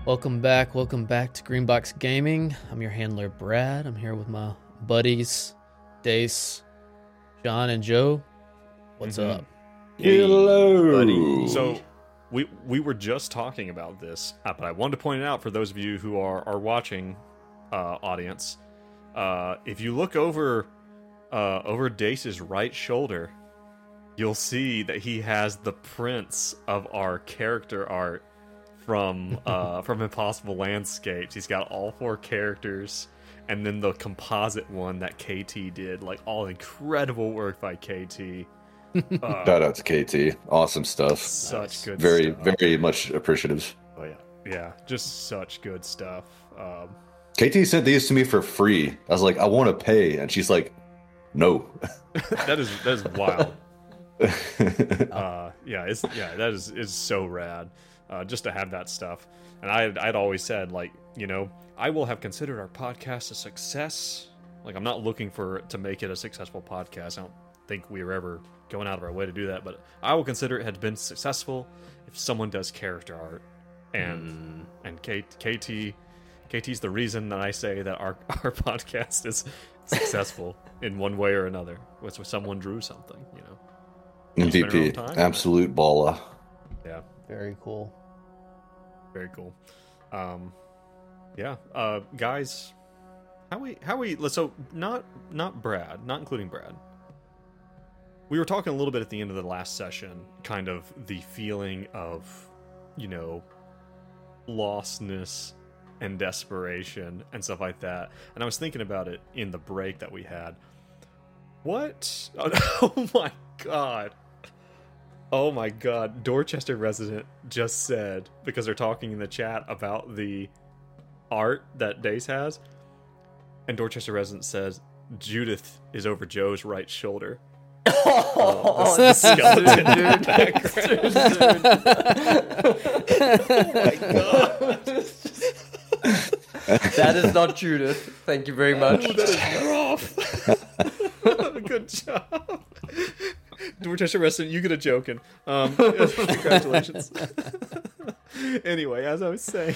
Welcome back to Greenbox Gaming. I'm your handler, Brad. I'm here with my buddies, Dace, John, and Joe. What's up? Hello, buddy. So we were just talking about this, but I wanted to point it out for those of you who are watching, audience. If you look over Dace's right shoulder, you'll see that he has the prints of our character art from Impossible Landscapes. He's got all 4 characters, and then the composite one that KT did. Like, all incredible work by KT. Shout out to KT. Awesome stuff. Such good very, stuff. Very much appreciative. Oh yeah, just such good stuff. KT sent these to me for free. I was like, I want to pay, and she's like, no. that is wild. That is so rad. Just to have that stuff. And I'd always said, like, you know, I will have considered our podcast a success. Like, I'm not looking to make it a successful podcast. I don't think we were ever going out of our way to do that, but I will consider it had been successful if someone does character art. And KT's the reason that I say that our podcast is successful in one way or another. Was when someone drew something, you know. MVP, absolute baller. Yeah. Very cool. Very cool. Guys, how we so not Brad, not including Brad. We were talking a little bit at the end of the last session, kind of the feeling of, you know, lostness and desperation and stuff like that. And I was thinking about it in the break that we had. What? Oh my god. Oh my god, Dorchester Resident just said, because they're talking in the chat about the art that Dace has, and Dorchester Resident says, Judith is over Joe's right shoulder. The skeleton dude. Oh my god. That is not Judith. Thank you very much. Oh, that is rough. Good job. Dorchester Resident, you get a joking. Congratulations. Anyway, as I was saying,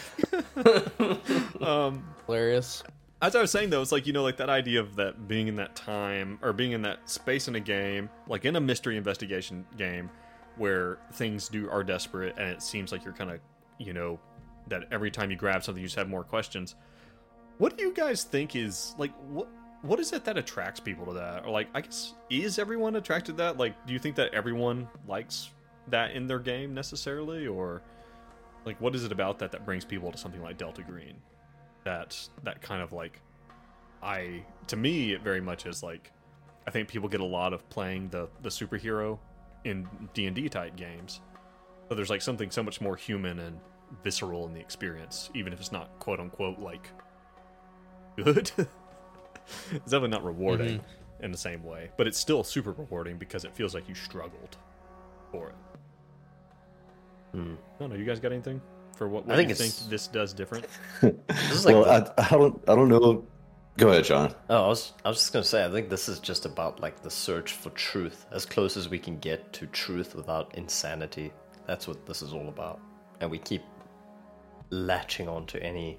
Hilarious. as I was saying, though, it's like, you know, like that idea of that being in that time or being in that space in a game, like in a mystery investigation game, where things are desperate, and it seems like you're kind of, you know, that every time you grab something, you just have more questions. What do you guys think is like what is it that attracts people to that? Or, like, I guess, is everyone attracted to that? Like, do you think that everyone likes that in their game necessarily? Or, like, what is it about that brings people to something like Delta Green? That kind of, like, to me, it very much is, like, I think people get a lot of playing the superhero in D&D type games. But there's, like, something so much more human and visceral in the experience, even if it's not, quote-unquote, like, good. It's definitely not rewarding in the same way, but it's still super rewarding because it feels like you struggled for it. I don't know. You guys got anything for what you think this does different? This is like I don't know. Go ahead, John. Oh, I was just gonna say, I think this is just about like the search for truth, as close as we can get to truth without insanity. That's what this is all about, and we keep latching onto any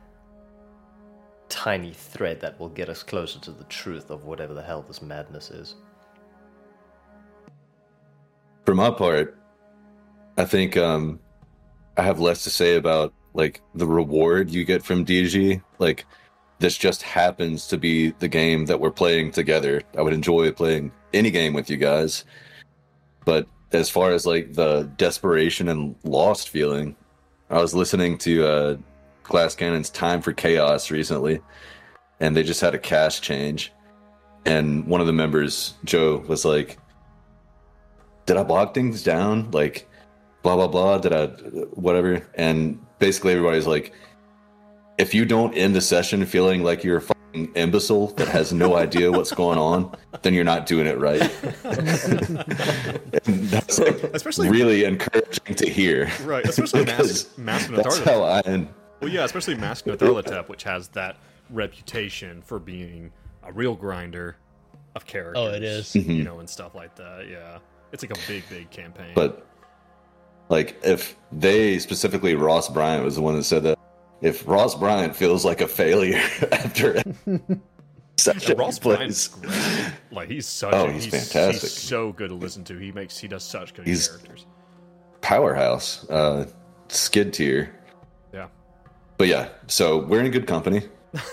tiny thread that will get us closer to the truth of whatever the hell this madness is. For my part, I think I have less to say about like the reward you get from DG. Like, this just happens to be the game that we're playing together. I would enjoy playing any game with you guys, but as far as like the desperation and lost feeling, I was listening to Glass Cannon's Time for Chaos recently, and they just had a cast change, and one of the members, Joe, was like, did I bog things down? Like, blah blah blah, did I whatever? And basically everybody's like, if you don't end the session feeling like you're a fucking imbecile that has no idea what's going on, then you're not doing it right. And that's like especially really encouraging to hear, right? Especially Mask that's how I end. Well, yeah, especially Mask Nyarlathotep, which has that reputation for being a real grinder of characters. Oh, it is. You know, and stuff like that. Yeah, it's like a big campaign. But Like, if they, specifically Ross Bryant was the one that said that, if Ross Bryant feels like a failure after such a Ross Bryant's great. Like, he's fantastic. He's so good to listen to. He does such good characters. Powerhouse, skid tier. Yeah. But yeah, so we're in good company.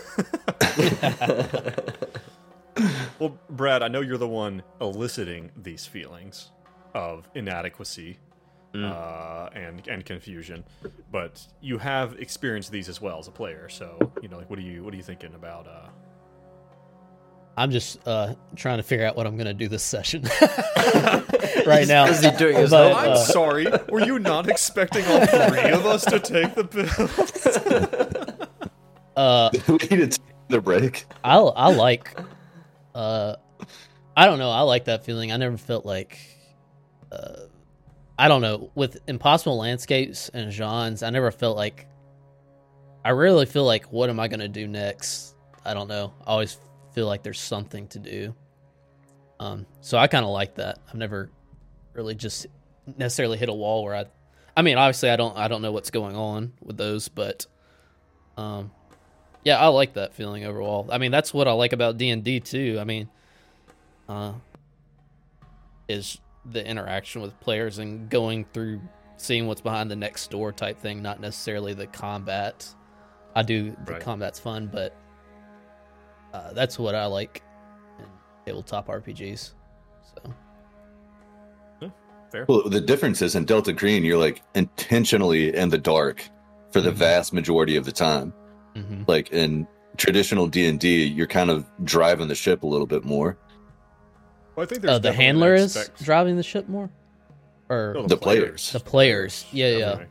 Well, Brad, I know you're the one eliciting these feelings of inadequacy and confusion, but you have experienced these as well as a player. So, like, what are you thinking about? I'm just trying to figure out what I'm going to do this session right now. Is he doing his But, I'm sorry. Were you not expecting all three of us to take the pills? We need to take the break. I like, I don't know. I like that feeling. I never felt like, I don't know, with Impossible Landscapes and Jean's, I never felt like, I really feel like, what am I going to do next? I don't know. I always feel like there's something to do. So I kind of like that. I've never really just necessarily hit a wall where I mean, obviously I don't know what's going on with those, but, yeah, I like that feeling overall. I mean, that's what I like about D&D too. I mean, is the interaction with players and going through, seeing what's behind the next door type thing, not necessarily the combat. The combat's fun, but that's what I like in tabletop RPGs. So, fair. Well, the difference is in Delta Green, you're like intentionally in the dark for the vast majority of the time. Mm-hmm. Like in traditional D&D, you're kind of driving the ship a little bit more. Well, I think there's the handler is driving the ship more, or No, the players. the players. Yeah.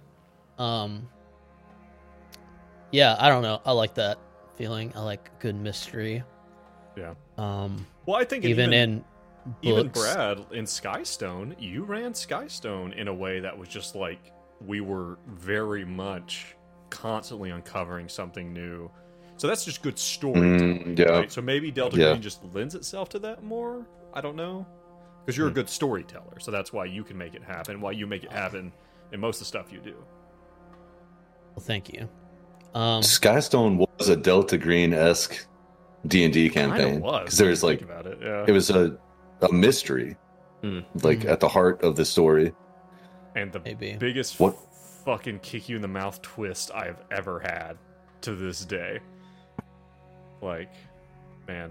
Yeah, I don't know. I like that feeling. I like good mystery. Yeah. Well, I think even in even books, Brad in Skystone, you ran Skystone in a way that was just like we were very much constantly uncovering something new. So that's just good storytelling. Yeah. Right? So maybe Delta Green just lends itself to that more. I don't know. Because you're a good storyteller, so that's why you can make it happen. Why you make it happen in most of the stuff you do. Well, thank you. Skystone was a Delta Green-esque D&D campaign. Because there's like, about it, yeah. it was a mystery, like at the heart of the story. And the biggest fucking kick you in the mouth twist I have ever had to this day. Like, man.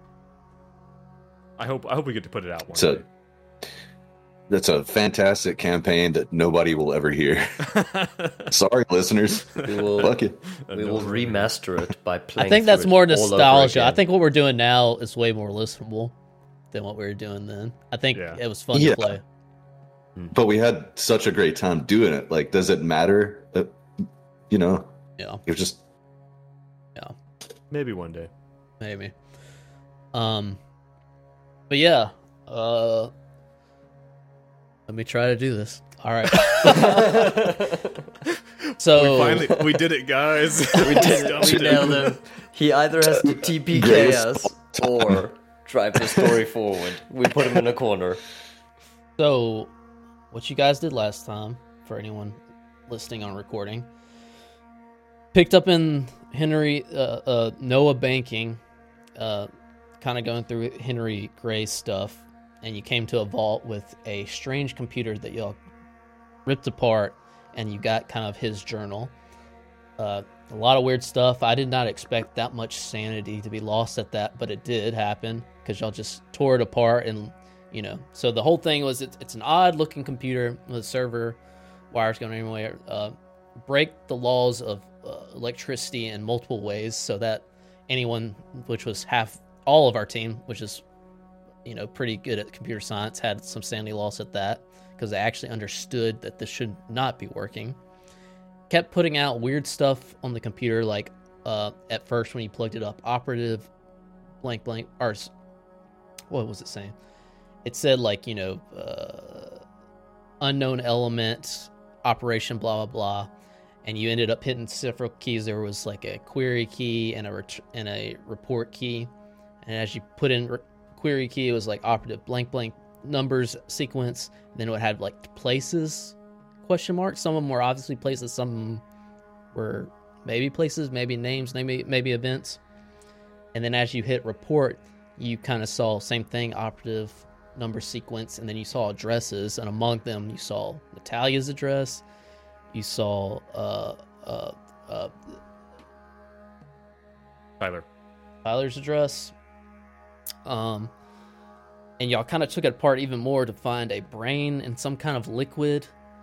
I hope we get to put it out one day. That's a fantastic campaign that nobody will ever hear. Sorry, listeners. We will Fuck it. We will remaster it by playing. I think that's more all over nostalgia. again. I think what we're doing now is way more listenable than what we were doing then. I think it was fun to play. But we had such a great time doing it. Like, does it matter? Yeah. You're just... Yeah. Maybe one day. Maybe. But yeah, let me try to do this. All right. So we did it, guys. We did it. We nailed him. He either has to TPK us or drive the story forward. We put him in a corner. So, what you guys did last time, for anyone listening on recording, picked up in Henry Noah Banking, kind of going through Henry Gray's stuff, and you came to a vault with a strange computer that y'all ripped apart, and you got kind of his journal. A lot of weird stuff. I did not expect that much sanity to be lost at that, but it did happen because y'all just tore it apart, and so the whole thing was it's an odd looking computer with a server wires going anywhere. Break the laws of electricity in multiple ways so that anyone, which was all of our team, which is pretty good at computer science, had some sanity loss at that because they actually understood that this should not be working. Kept putting out weird stuff on the computer, like at first when you plugged it up, operative blank or what was it saying? It said like unknown element operation blah blah blah, and you ended up hitting several keys. There was like a query key and a report key, and as you put in query key, it was like operative blank numbers sequence. Then it would have like places question marks. Some of them were obviously places. Some were maybe places, maybe names, maybe events. And then as you hit report, you kind of saw same thing, operative number sequence, and then you saw addresses, and among them you saw Natalia's address. You saw Tyler's address. And y'all kind of took it apart even more to find a brain in some kind of liquid.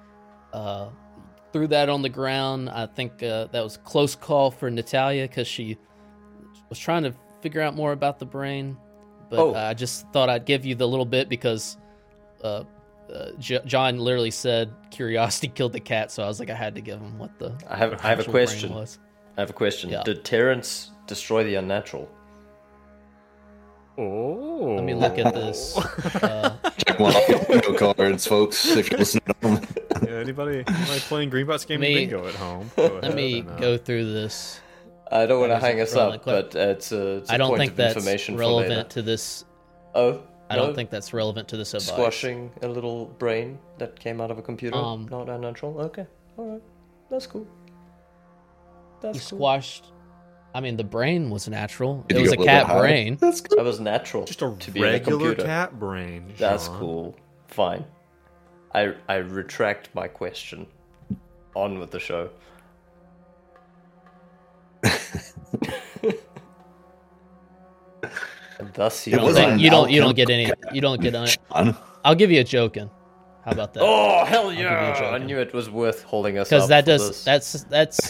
Threw that on the ground. I think that was a close call for Natalia because she was trying to figure out more about the brain. But I just thought I'd give you the little bit because John literally said curiosity killed the cat, so I was like, I had to give him what the I have a question. was. I have a question. Yeah. Did Terrence destroy the unnatural? Oh. Let me look at this. Check one off your bingo cards, folks, if you're listening to them. Yeah, anybody playing Greenbot's Game of Me- Bingo at home? Go ahead Let me and, go through this. I don't want to That is hang a us relevant up, question. but it's I a don't point think of that's information for relevant later. to this. Oh, I don't think that's relevant to this advice. squashing a little brain that came out of a computer, Um, not unnatural. Okay, all right, that's cool. He That's cool. squashed. I mean, the brain was natural. Did It you was go a little cat high? brain. That's good. That was natural. just a to be in a regular computer. cat brain. That's Sean. cool. Fine. I retract my question. On with the show. And thus he It wasn't arrived. You don't alchemical get any. You don't get. Sean. I'll give you a joking. How about that? Oh hell give you a yeah! I joking. knew it was worth holding us Because up that for does. this. That's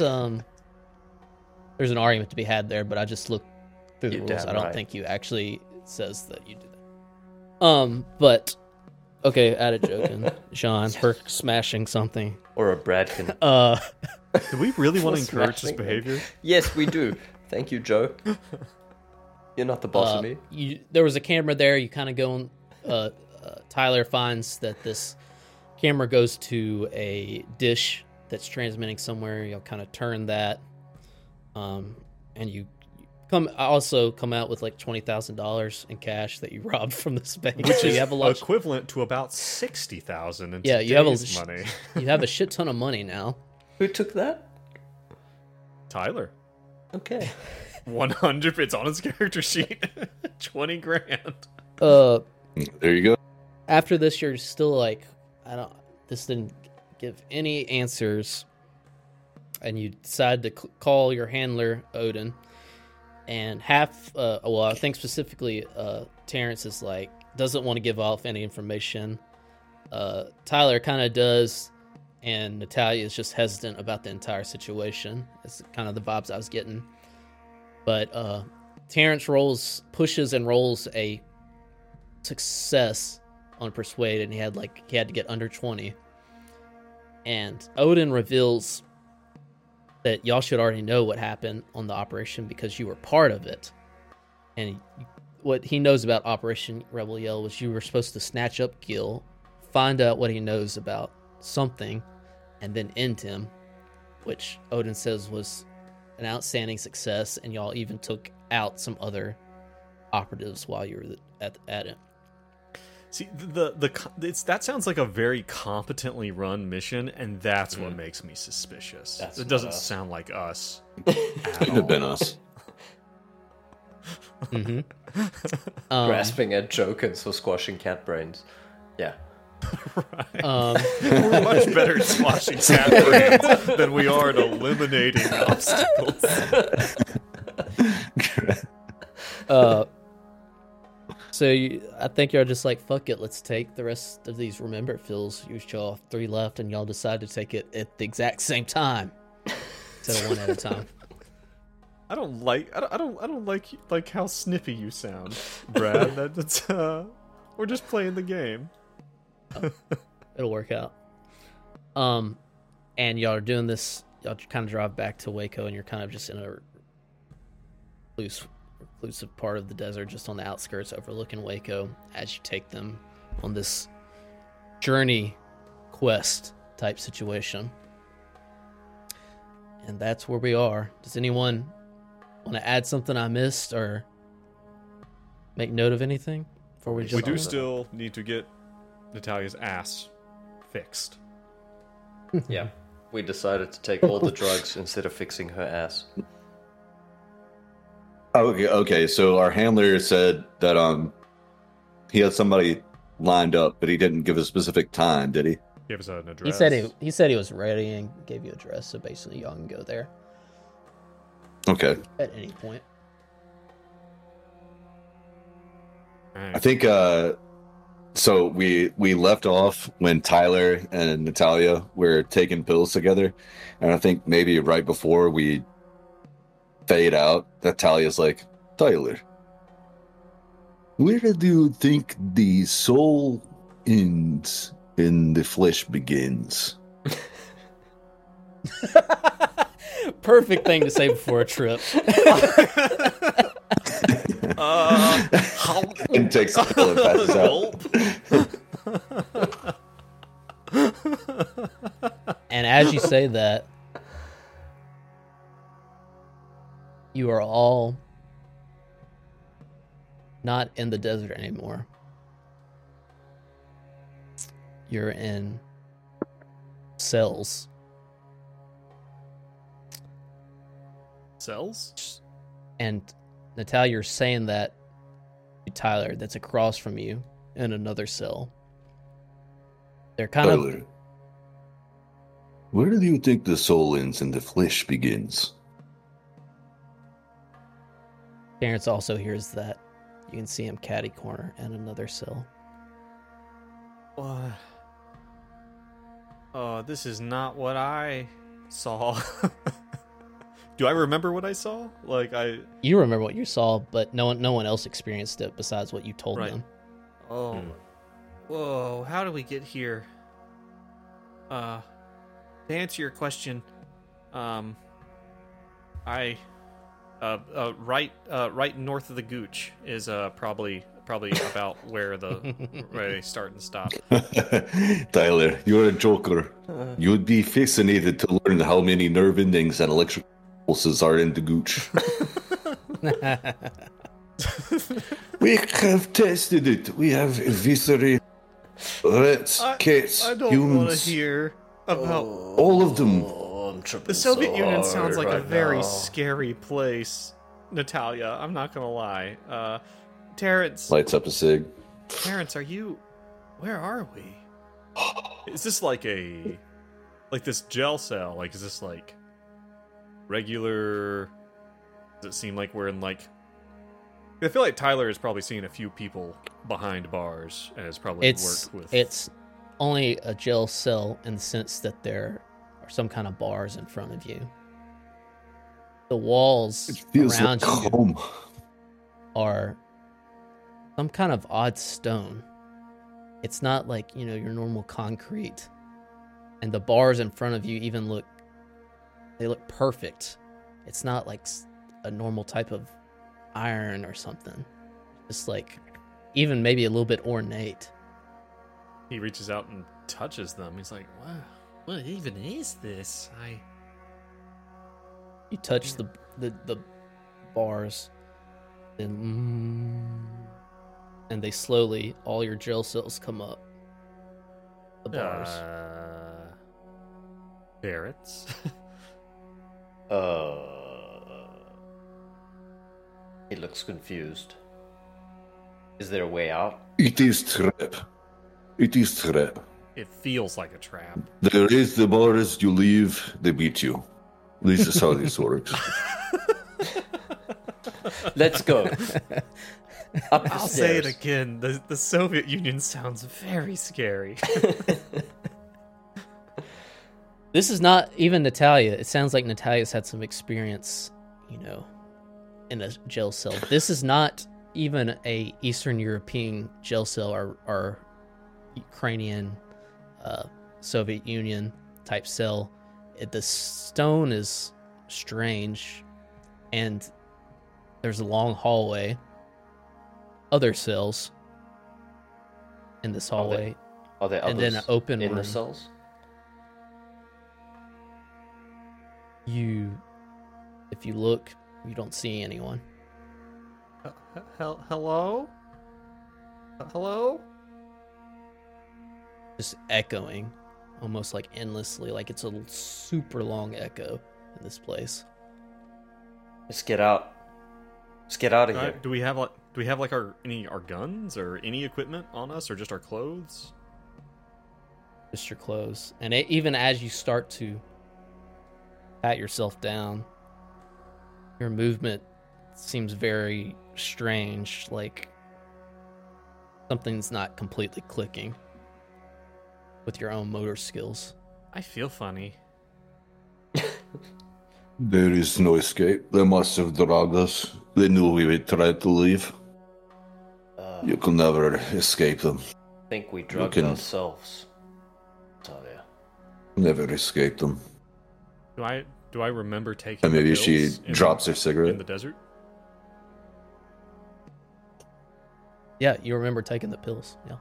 There's an argument to be had there, but I just looked through the You're rules. damn I don't right. think you actually says that you do that. But okay, add a joking, Sean, for smashing something. Or a Bradkin. Do we really want to For encourage this smashing it. behavior? Yes, we do. Thank you, Joe. You're not the boss of me. There was a camera there. You kind of go on. Tyler finds that this camera goes to a dish that's transmitting somewhere. You'll kind of turn that, and you come out with like $20,000 in cash that you robbed from this bank. Which So is you have a lot. equivalent to about 60,000 in Yeah, you have today's money. You have a shit ton of money now. Who took that? Tyler, Okay. 100. It's on his character sheet. 20 grand. Uh, There you go. after this, you're still like, this didn't give any answers, and you decide to call your handler Odin, and I think specifically Terrence is like doesn't want to give off any information. Tyler kind of does, and Natalia is just hesitant about the entire situation. It's kind of the vibes I was getting. But Terrence pushes and rolls a success on Persuade, and he had to get under 20. And Odin reveals that y'all should already know what happened on the operation because you were part of it. And what he knows about Operation Rebel Yell was you were supposed to snatch up Gil, find out what he knows about something, and then end him, which Odin says was an outstanding success, and y'all even took out some other operatives while you were at it. See, that sounds like a very competently run mission, and that's what makes me suspicious. That's It doesn't not us. sound like us. Couldn't have been us. Mm-hmm. Grasping at jokins for squashing cat brains. Yeah. We're much better at squashing cat brains than we are at eliminating obstacles. So I think y'all just like, fuck it, let's take the rest of these remember fills. You y'all have 3 left, and y'all decide to take it at the exact same time instead of one at a time. I don't like how snippy you sound, Brad. That's we're just playing the game. It'll work out. And y'all are doing this. Y'all kind of drive back to Waco, and you're kind of just in a reclusive part of the desert, just on the outskirts, overlooking Waco, as you take them on this journey quest type situation. And that's where we are. Does anyone want to add something I missed or make note of anything before we We jump do on? still need to get Natalia's ass fixed. Yeah. We decided to take all the drugs instead of fixing her ass. Okay. So our handler said that he had somebody lined up, but he didn't give a specific time, did he? Give us an address. He said he was ready and gave you address, so basically y'all can go there Okay. at any point. I think so we left off when Tyler and Natalia were taking pills together, and I think maybe right before we fade out, Natalia's like, Tyler, where do you think the soul ends and the flesh begins? Perfect thing to say before a trip. And takes a pill and passes out. And as you say that, you are all not in the desert anymore. You're in cells. Cells? And Natalia, you're saying that to Tyler that's across from you in another cell. They're kind Tyler, where do you think the soul ends and the flesh begins? Terrence also hears that. You can see him catty corner in another cell. What? Oh, this is not what I saw. Do I remember what I saw? You remember what you saw, but no one else experienced it besides what you told Right. them. Oh. Whoa, how do we get here? To answer your question, right north of the Gooch is probably about where they start and stop. Tyler, you're a joker. You'd be fascinated to learn how many nerve endings and electrical pulses are in the gooch. We have tested it. We have eviscerated rats, cats, I don't humans. want to hear about. All of them. Oh, I'm tripping The Soviet so Union hard sounds like a right very now. scary place, Natalia. I'm not gonna lie. Terrence, Lights up a cig. Terrence, where are we? Is this like this gel cell? Like, is this like regular? Does it seem like we're in like? I feel like Tyler has probably seen a few people behind bars and has probably worked with. It's only a jail cell in the sense that there are some kind of bars in front of you. The walls It feels around like you home. are some kind of odd stone. It's not like, your normal concrete. And the bars in front of you even look perfect. It's not like a normal type of iron or something. Just like even maybe a little bit ornate. He reaches out and touches them. He's like, "Wow, what even is this?" You touch the bars, then and they slowly, all your jail cells come up. The bars. Barrett's. He looks confused. Is there a way out? It is trap. It is trap. It feels like a trap. There is the bars, you leave, they beat you. This is how this works. Let's go. Up the I'll say it stairs. again. The Soviet Union sounds very scary. This is not even Natalia. It sounds like Natalia's had some experience, in a jail cell. This is not even a Eastern European jail cell or Ukrainian, Soviet Union type cell. The stone is strange, and there's a long hallway. Other cells in this hallway, Are there others and then an open in room. the cells? If you look, you don't see anyone. Hello? Hello? Just echoing almost like endlessly, like it's a super long echo in this place. Let's get out. Let's get out of here. Do we have like our guns or any equipment on us, or just our clothes? Just your clothes. And even as you start to pat yourself down, your movement seems very strange, like something's not completely clicking with your own motor skills. I feel funny. There is no escape. They must have dragged us. They knew we would try to leave. You can never escape them. I think we drugged can- ourselves. Talia. Never escape them. Do I remember taking? And maybe the she pills drops her in cigarette. the desert. Yeah, you remember taking the pills. Yeah.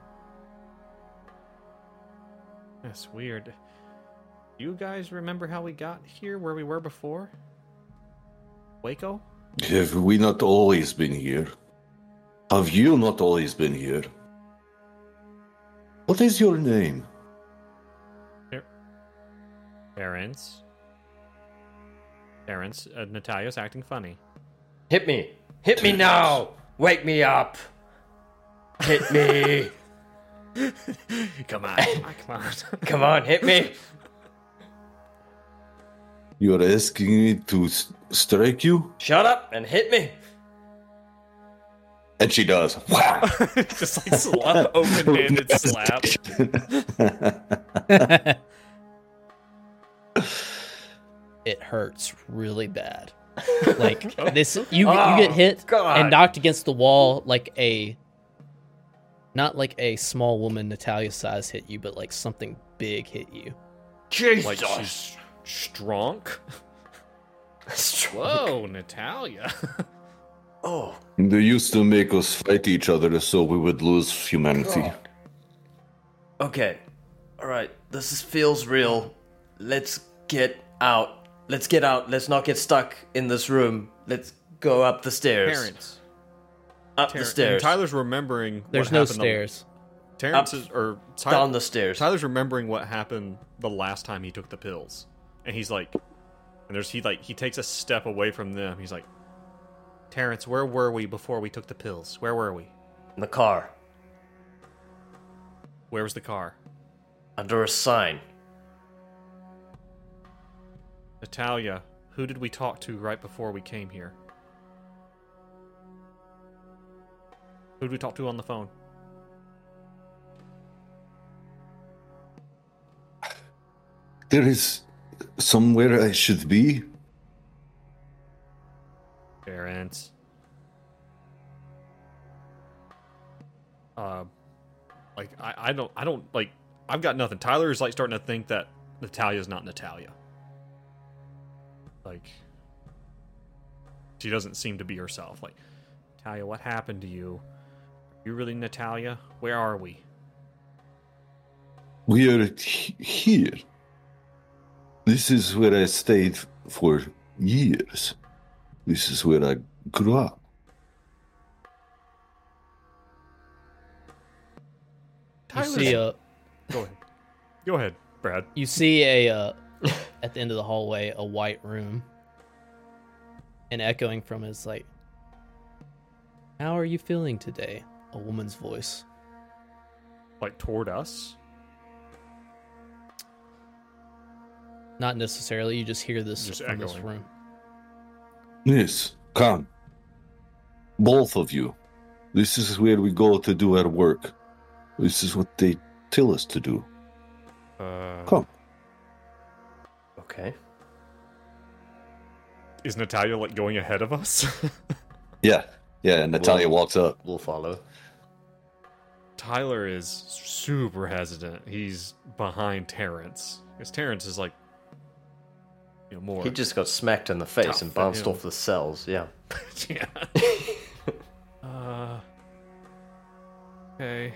That's weird. You guys remember how we got here, where we were before? Waco? Have we not always been here? Have you not always been here? What is your name? Terrence. Natalia's acting funny. Hit me! Hit me now! Wake me up! Hit me! Come on. Come on, hit me! You're asking me to strike you? Shut up and hit me! And she does. Wow. Just like open-handed slap. It hurts really bad. Like this, you get hit God. and knocked against the wall like not like a small woman Natalia size hit you, but like something big hit you. Jesus! Like she's strong. Whoa, Natalia. Oh, They used to make us fight each other so we would lose humanity. God. Okay. Alright, feels real. Let's get out. Let's get out. Let's not get stuck in this room. Let's go up the stairs. Terrence. Up the stairs. Tyler's remembering. There's what no happened stairs. Terrence Up, is or Down the stairs. Tyler's remembering what happened the last time he took the pills, and he's like, he takes a step away from them. He's like, Terrence, where were we before we took the pills? Where were we? In the car. Where was the car? Under a sign. Natalia, who did we talk to right before we came here? Who did we talk to on the phone? There is somewhere I should be. Terrence. I don't like. I've got nothing. Tyler is like starting to think that Natalia's not Natalia. Like, she doesn't seem to be herself. Like, Natalia, what happened to you? Are you really Natalia? Where are we? We are here. This is where I stayed for years. This is where I grew up. You see a Go ahead, Brad. You see a at the end of the hallway a white room, and echoing from it is like, "How are you feeling today?" A woman's voice. Like toward us. Not necessarily. You just hear this Just from this echoing. room. Yes, come. Both of you. This is where we go to do our work. This is what they tell us to do. Come. Okay. Is Natalia like going ahead of us? Yeah, and Natalia walks up. We'll follow. Tyler is super hesitant. He's behind Terrence. Because Terrence is like, more. He just got smacked in the face Tough and for bounced him. off the cells. Yeah. Yeah. Okay.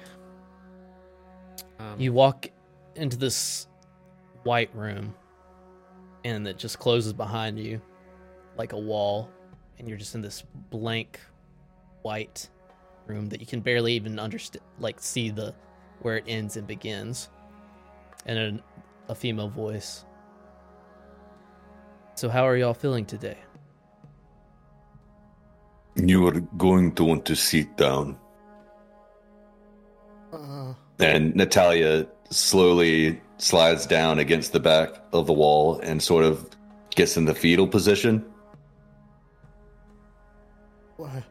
You walk into this white room, and it just closes behind you like a wall, and you're just in this blank white room that you can barely even understand, like see where it ends and begins. And then a female voice. So how are y'all feeling today? You are going to want to sit down. And Natalia slowly slides down against the back of the wall and sort of gets in the fetal position. What?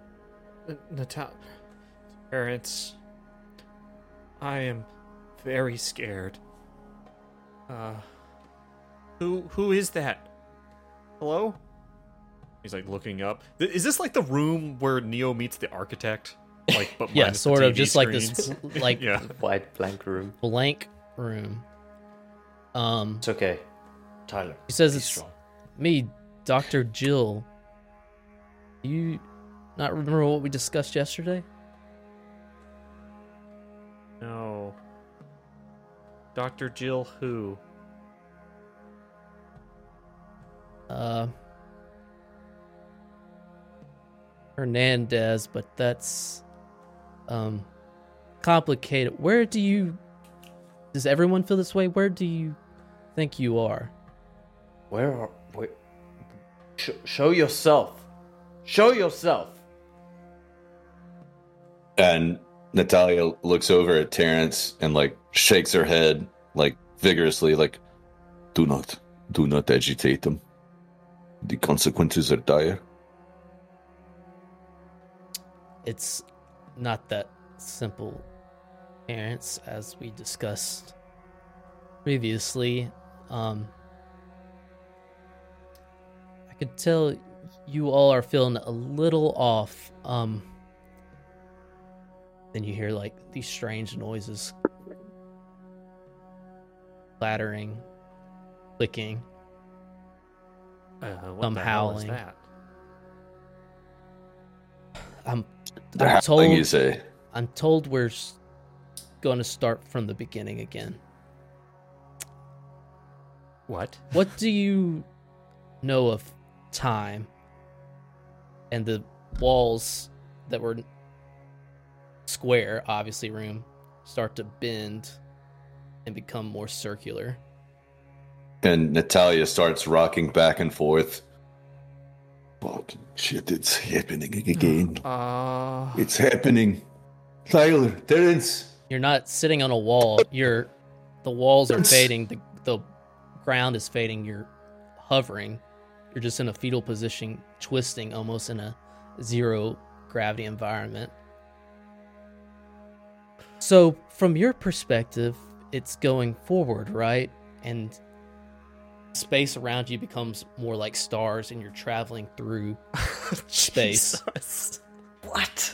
Parents, I am very scared. Who is that? Hello? He's like looking up. Is this like the room where Neo meets the architect? Like, but Yeah, minus the sort of, TV just like this, screens? like Yeah. White blank room. blank room. It's okay. Tyler. He says be it's strong. me, Dr. Jill. Do you not remember what we discussed yesterday? No. Dr. Jill who? Hernandez, but that's complicated. Does everyone feel this way? Where do you think you are? Where? Show yourself. Show yourself. And Natalia looks over at Terrence and like shakes her head like vigorously, like, do not agitate them. The consequences are dire. It's not that simple, Terrence, as we discussed previously. I could tell you all are feeling a little off. Then you hear like these strange noises, clattering, clicking. What I'm the hell is howling. that? I'm Howling, told you say? I'm told we're going to start from the beginning again. What? What do you know of time and the walls that were square, obviously room, start to bend and become more circular? And Natalia starts rocking back and forth. Fucking shit, it's happening again. It's happening. Tyler, Terrence. You're not sitting on a wall. The walls are fading. The ground is fading. You're hovering. You're just in a fetal position, twisting almost in a zero gravity environment. So from your perspective, it's going forward, right? And space around you becomes more like stars and you're traveling through space. Jesus. What?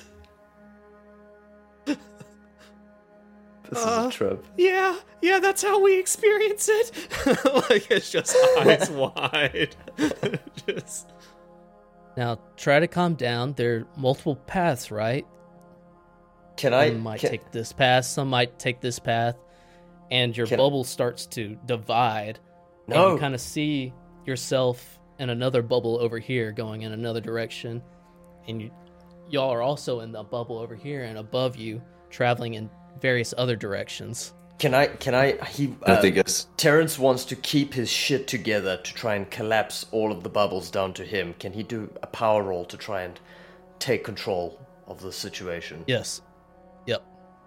This is a trope. Yeah, that's how we experience it. Like, it's just eyes wide. Just... Now, try to calm down. There are multiple paths, right? Some might take this path, some might take this path, and your bubble starts to divide. And you kind of see yourself in another bubble over here going in another direction, and y'all are also in the bubble over here and above you, traveling in various other directions. I think it's... Terrence wants to keep his shit together to try and collapse all of the bubbles down to him. Can he do a power roll to try and take control of the situation? Yes. Yep.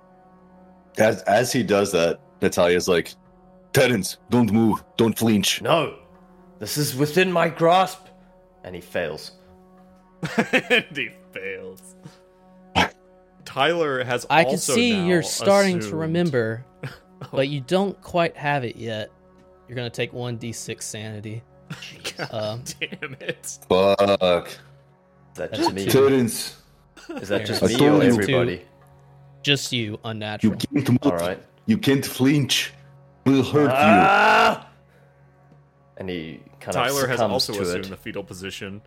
As he does that, Natalia's like, Terrence, don't move, don't flinch. No, this is within my grasp. And he fails. And he fails. Tyler has I also can see now you're starting to assumed- remember, but you don't quite have it yet. You're going to take 1d6 sanity. God damn it. Fuck. Is that just me? Terrence, Is that just I me told or you. everybody? Just you, you unnatural. can't move. All right. You can't flinch. We'll hurt Ah! And he kind of Tyler has succumbs also to assumed it. the fetal position.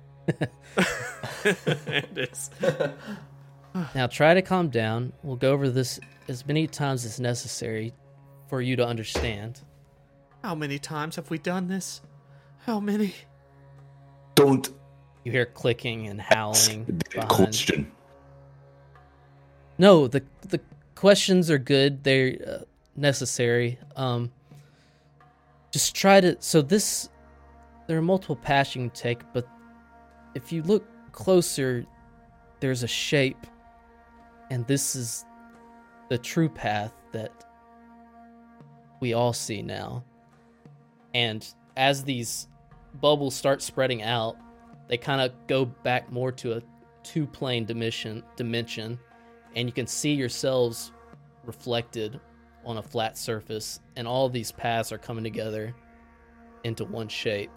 And it's... Now try to calm down. We'll go over this as many times as necessary for you to understand. How many times have we done this? How many? you. Don't You hear clicking and howling that behind. question. No, the questions are good. They're necessary. just try to. So this, there are multiple paths you can take, but if you look closer, there's a shape, and this is the true path that we all see now. And as these bubbles start spreading out, they kind of go back more to a two-plane dimension, and you can see yourselves reflected on a flat surface, and all of these paths are coming together into one shape.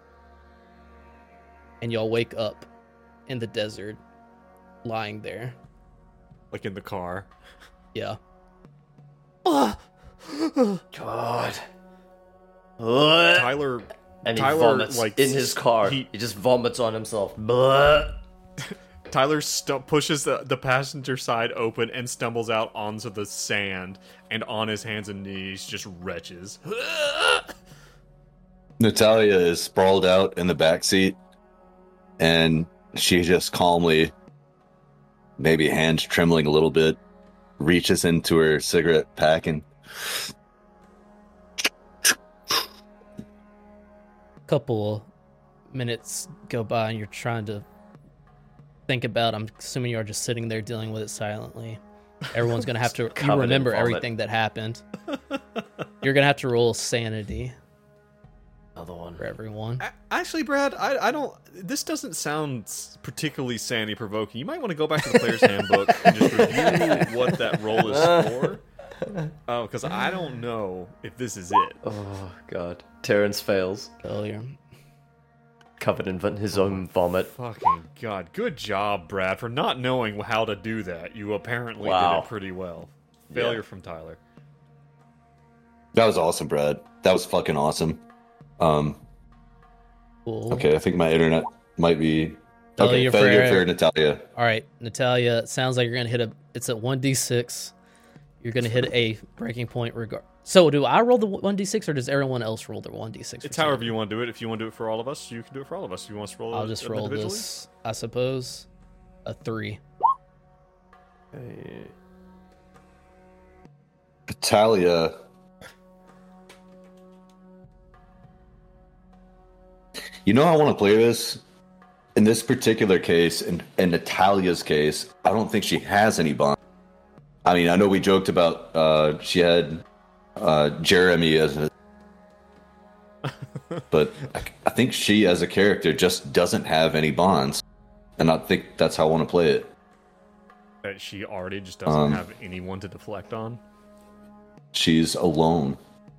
And y'all wake up in the desert, lying there. Like in the car. Yeah. God. Tyler And he Tyler, vomits like, in his car. he- He just vomits on himself. Blah. Tyler pushes the passenger side open and stumbles out onto the sand, and on his hands and knees just retches. Natalia is sprawled out in the back seat, and she just calmly, maybe hands trembling a little bit, reaches into her cigarette pack and Couple minutes go by and you're trying to think about, I'm assuming you're just sitting there dealing with it silently. Everyone's going to have to, you Covered in remember vomit. everything that happened. You're going to have to roll sanity Another one. for everyone. Actually, Brad, I don't. This doesn't sound particularly sanity provoking. You might want to go back to the player's handbook and just review what that roll is for. Because I don't know if this is it. Oh, God. Terrence fails. Failure. Covered in his own vomit. Fucking God. Good job, Brad, for not knowing how to do that. You apparently Wow. did it pretty well. Failure from Tyler. that was awesome, Brad. That was fucking awesome. Cool. Okay, I think my internet might be Failure for failure Eric. for Natalia. All right, Natalia, it sounds like you're going to hit it's a 1d6. You're going to hit a breaking point So do I roll the 1d6 or does everyone else roll the 1d6? It's however you want to do it. If you want to do it for all of us, you can do it for all of us. You want us to roll I'll it just roll individually? this, I suppose. A 3. Natalia. You know how I want to play this? In this particular case, in Natalia's case, I don't think she has any bond. I mean, I know we joked about she had Jeremy as a... but I think she, as a character, just doesn't have any bonds. And I think that's how I want to play it. That she already just doesn't have anyone to deflect on. She's alone.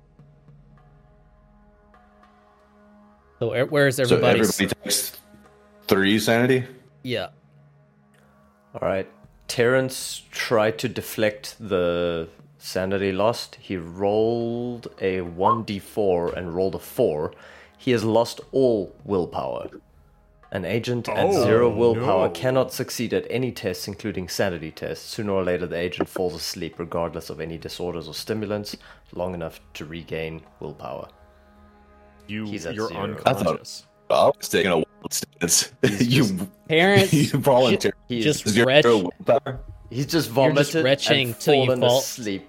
So where's So everybody? everybody takes 3 sanity? Yeah. Alright. Terrence tried to deflect the sanity lost. He rolled a 1d4 and rolled a 4. He has lost all willpower. An agent at 0 willpower no. cannot succeed at any tests, including sanity tests. Sooner or later, the agent falls asleep, regardless of any disorders or stimulants, long enough to regain willpower. You're at 0. unconscious. I was taking a wild stance. you Parents, volunteer. He is just Zero retch. willpower? He's just You're vomited just retching and till you fallen fall. asleep.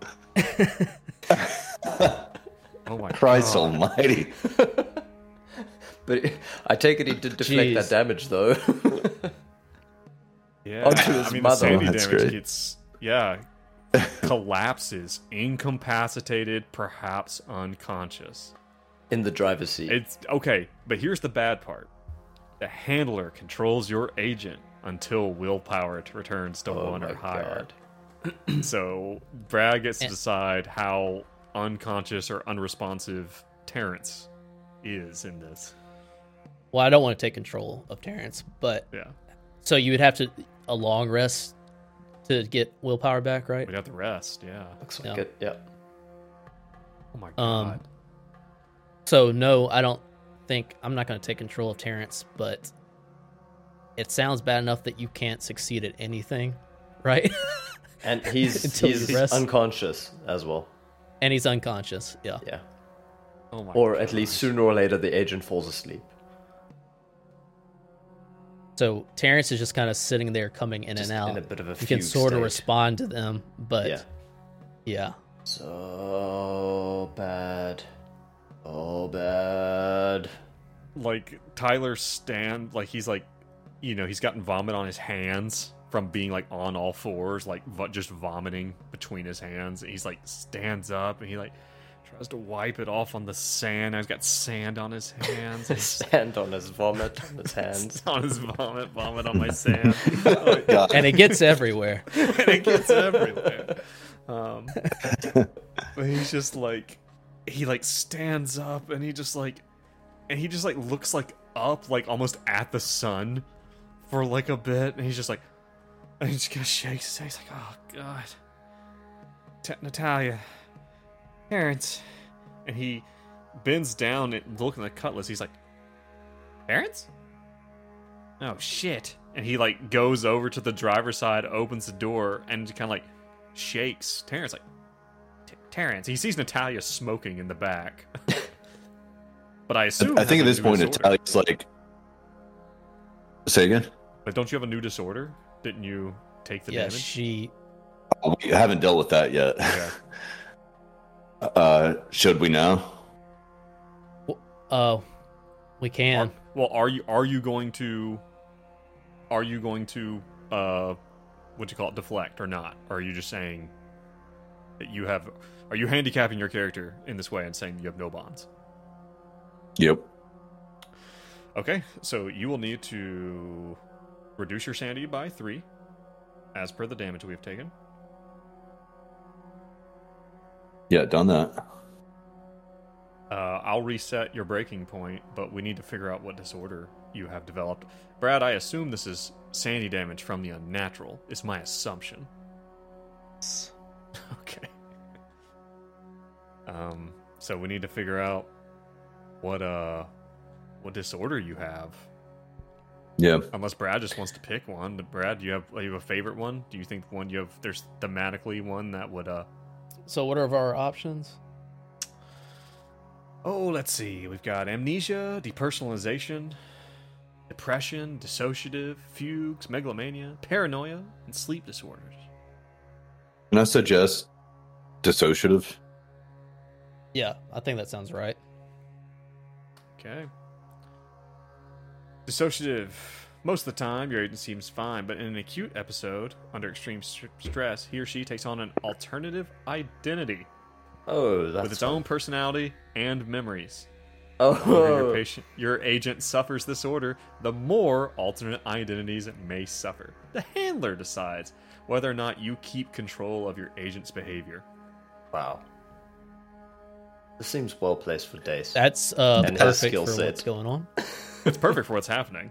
Oh my Christ God. almighty. But I take it he did deflect Jeez. that damage, though. Yeah, Onto his I mean mother. the sanity That's damage great. gets collapses, incapacitated, perhaps unconscious. In the driver's seat. It's okay, but here's the bad part: the handler controls your agent until willpower returns to Oh 1 my or higher. God. So Brad gets to And- decide how unconscious or unresponsive Terrence is in this. Well, I don't want to take control of Terrence, but Yeah, so you would have to a long rest to get willpower back, right? we'd have to rest. Yeah. Looks like Yeah. it, yeah. Oh my God. So no, I don't think I'm not going to take control of Terrence, but it sounds bad enough that you can't succeed at anything, right? And he's Until you rest. unconscious as well. And he's unconscious. Yeah. Yeah. Oh my Or at gosh. least sooner or later the agent falls asleep. So Terrence is just kind of sitting there, coming in Just and out. in a bit of a You can fugue sort of state. respond to them, but Yeah. yeah. So bad. like Tyler like he's like, you know, he's gotten vomit on his hands from being like on all fours, like just vomiting between his hands. And he's like stands up and he like tries to wipe it off on the sand. Now he's got sand on his hands. Sand on his vomit on his hands. On his vomit on my sand. And it gets everywhere. And it gets everywhere. But he's just like, he like stands up and he just like looks like up, like almost at the sun for like a bit, and he's just like, and he just kind of shakes his head. He's like, oh god, Natalia, Terrence, and he bends down and looking at the cutlass. He's like, Terrence? Oh shit! And he like goes over to the driver's side, opens the door, and kind of like shakes Terrence. Like, Terrence. He sees Natalia smoking in the back. But I assume I think at this point Natalia's like, say again. But don't you have a new disorder? Didn't you take the damage? She. We haven't dealt with that yet. Okay. Should we now? We can. Well, are you going to what you call it, deflect or not? Or are you just saying that you have? Are you handicapping your character in this way and saying you have no bonds? Yep. Okay, so you will need to reduce your sanity by 3, as per the damage we have taken. Yeah, done that. I'll reset your breaking point, but we need to figure out what disorder you have developed. Brad, I assume this is sanity damage from the unnatural. Is my assumption. Okay. So we need to figure out what disorder you have. Yeah. Unless Brad just wants to pick one. Brad, do you have a favorite one? Do you think one you have? There's thematically one that would. So what are our options? Oh, let's see. We've got amnesia, depersonalization, depression, dissociative, fugues, megalomania, paranoia, and sleep disorders. Can I suggest dissociative? Yeah, I think that sounds right. Okay. Dissociative. Most of the time, your agent seems fine, but in an acute episode, under extreme stress, he or she takes on an alternative identity Oh, that's with its own personality and memories. Oh, The longer your agent suffers this order, the more alternate identities it may suffer. The handler decides whether or not you keep control of your agent's behavior. wow. This seems well placed for Dace. That's And his perfect skill for set. what's going on. It's perfect for what's happening.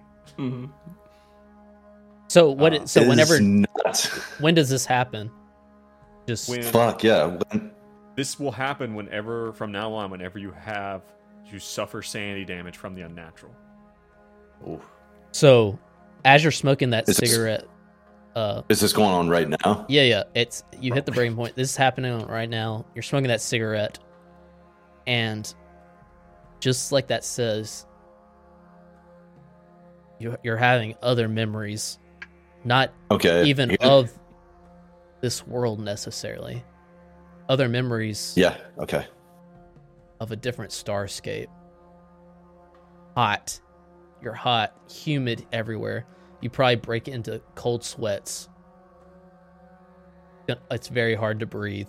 So what? So It is whenever, not. when does this happen? Just When Fuck yeah. this will happen whenever, from now on, whenever you suffer sanity damage from the unnatural. Ooh. so, as you're smoking that Is this- cigarette, Is this going on right now? yeah, it's you hit the breaking point. This is happening right now. You're smoking that cigarette, and just like that says, you're having other memories, not Okay. even Yeah. of this world necessarily. Other memories Yeah. Okay. of a different starscape. Hot. You're hot, humid everywhere. You probably break into cold sweats. It's very hard to breathe.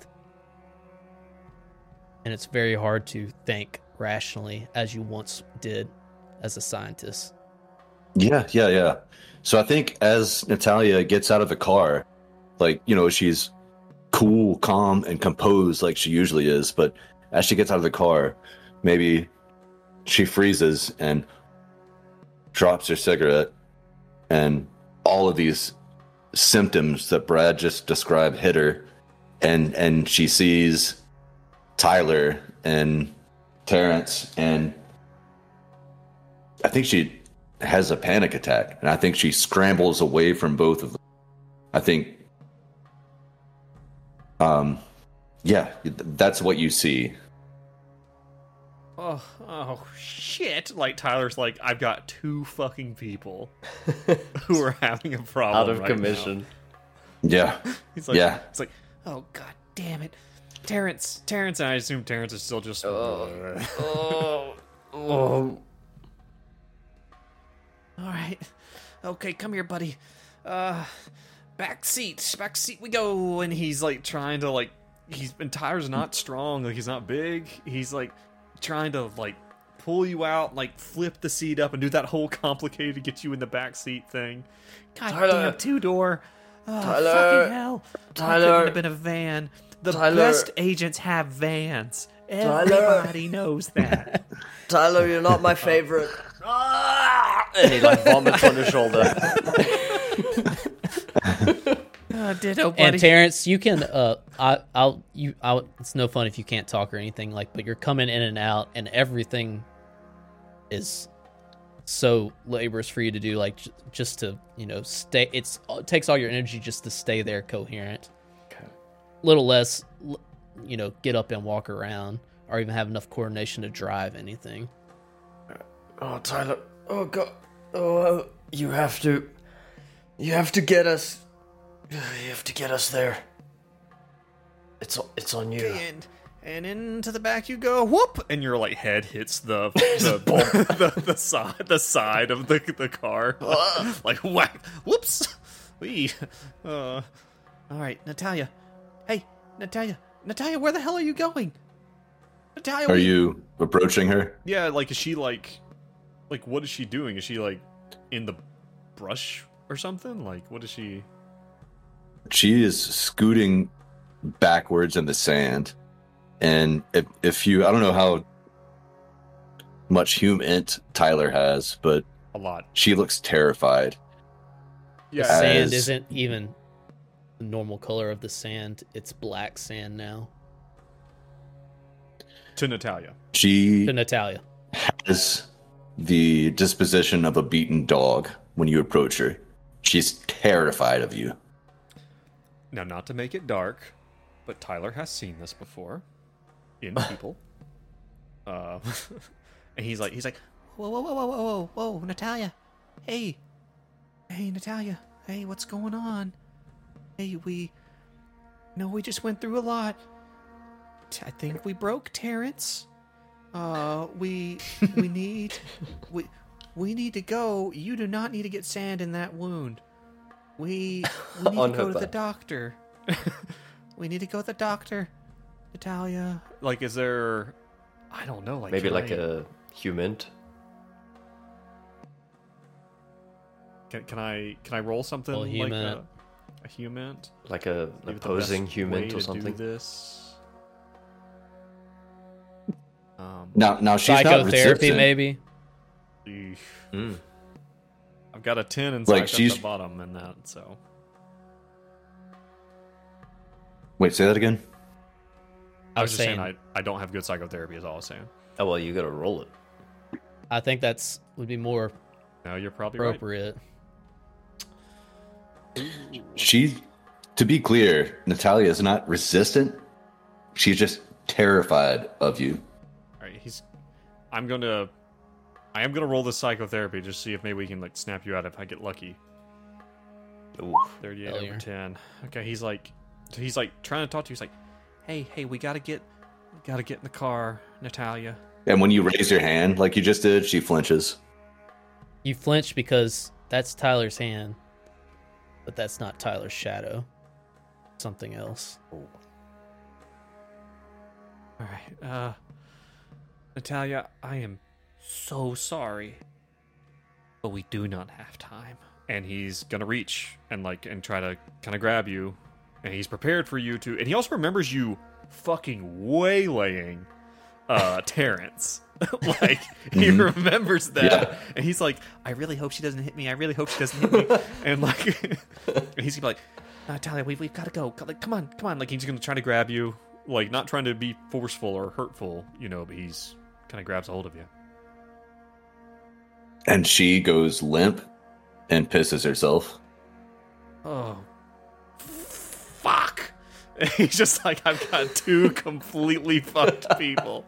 And it's very hard to think rationally as you once did as a scientist. Yeah. So I think as Natalia gets out of the car, like, you know, she's cool, calm, and composed like she usually is, but as she gets out of the car, maybe she freezes and drops her cigarette, and all of these symptoms that Brad just described hit her, and she sees Tyler and Terrence, and I think she has a panic attack, and I think she scrambles away from both of them. I think, yeah, that's what you see. Oh shit! Like Tyler's like, I've got 2 fucking people who are having a problem Out of right commission. Yeah, now. He's like, Yeah. It's like, oh god damn it, Terrence, and I assume Terrence is still just. Oh. All right. Okay, come here, buddy. Back seat we go. And he's like trying to like, and Tyler's not strong, like he's not big. He's like trying to like pull you out, like flip the seat up and do that whole complicated to get you in the back seat thing. God Tyler. damn, two-door. Oh, Tyler. fucking hell. Tyler. Couldn't have been a van. The Tyler. best agents have vans. Everybody knows that. Tyler, you're not my favorite. And he like vomits on your shoulder. Ditto, buddy. And Terrence, you can it's no fun if you can't talk or anything, like, but you're coming in and out and everything is so laborious for you to do, like just to, stay, it takes all your energy just to stay there coherent. Okay. Little less, get up and walk around or even have enough coordination to drive anything. Oh, Tyler. Oh, God. Oh, you have to get us. You have to get us there. It's on you. Okay, and into the back you go. Whoop! And your like head hits the side of the car. Like whack. Whoops. Wee. All right, Natalia. Hey, Natalia, where the hell are you going? Natalia, Are you approaching her? Yeah, like is she like what is she doing? Is she like in the brush or something? Like what is she? She is scooting backwards in the sand. And if you, I don't know how much int Tyler has, but A lot. she looks terrified. The Yeah. sand As- isn't even the normal color of the sand. It's black sand now. To Natalia. She To Natalia. has the disposition of a beaten dog when you approach her. She's terrified of you. Now, not to make it dark, but Tyler has seen this before in people. And he's like, whoa, Natalia, hey, Natalia, hey, what's going on? Hey, we just went through a lot. I think we broke Terrence. We need to go. You do not need to get sand in that wound. We need to go to the doctor. We need to go to the doctor, Natalia. Like, is there? I don't know. Like Maybe can like I- a humint. Can I roll something Well, like human. a human? Like a Maybe the opposing best way humint to or do something. this. Now she's not Psychotherapy, resistant. maybe. Eesh. Mm. I've got a 10 and Like, at she's- the bottom in that, so Wait, say that again? I was just saying saying, I don't have good psychotherapy is all I was saying. Oh well, you gotta roll it. I think would be more No, you're probably appropriate. She, to be clear, Natalia is not resistant. She's just terrified of you. right. All right, I am gonna roll this psychotherapy just see if maybe we can like snap you out if I get lucky. Ooh. 38 Failure. over 10. Okay, he's like trying to talk to you. He's like, hey, we gotta get in the car, Natalia. And when you raise your hand, like you just did, she flinches. You flinch because that's Tyler's hand, but that's not Tyler's shadow. Something else. All right, Natalia, I am so sorry, but we do not have time. And he's gonna reach and try to kind of grab you, and he's prepared for you to. And he also remembers you fucking waylaying Terrence. Like he remembers that, Yeah. and he's like, "I really hope she doesn't hit me. I really hope she doesn't hit me." And like, and he's gonna be like, "Natalia, we've got to go. Like, come on." Like he's gonna try to grab you, like not trying to be forceful or hurtful, but he's kind of grabs a hold of you. And she goes limp and pisses herself. Oh, fuck! And he's just like, I've got two completely fucked people.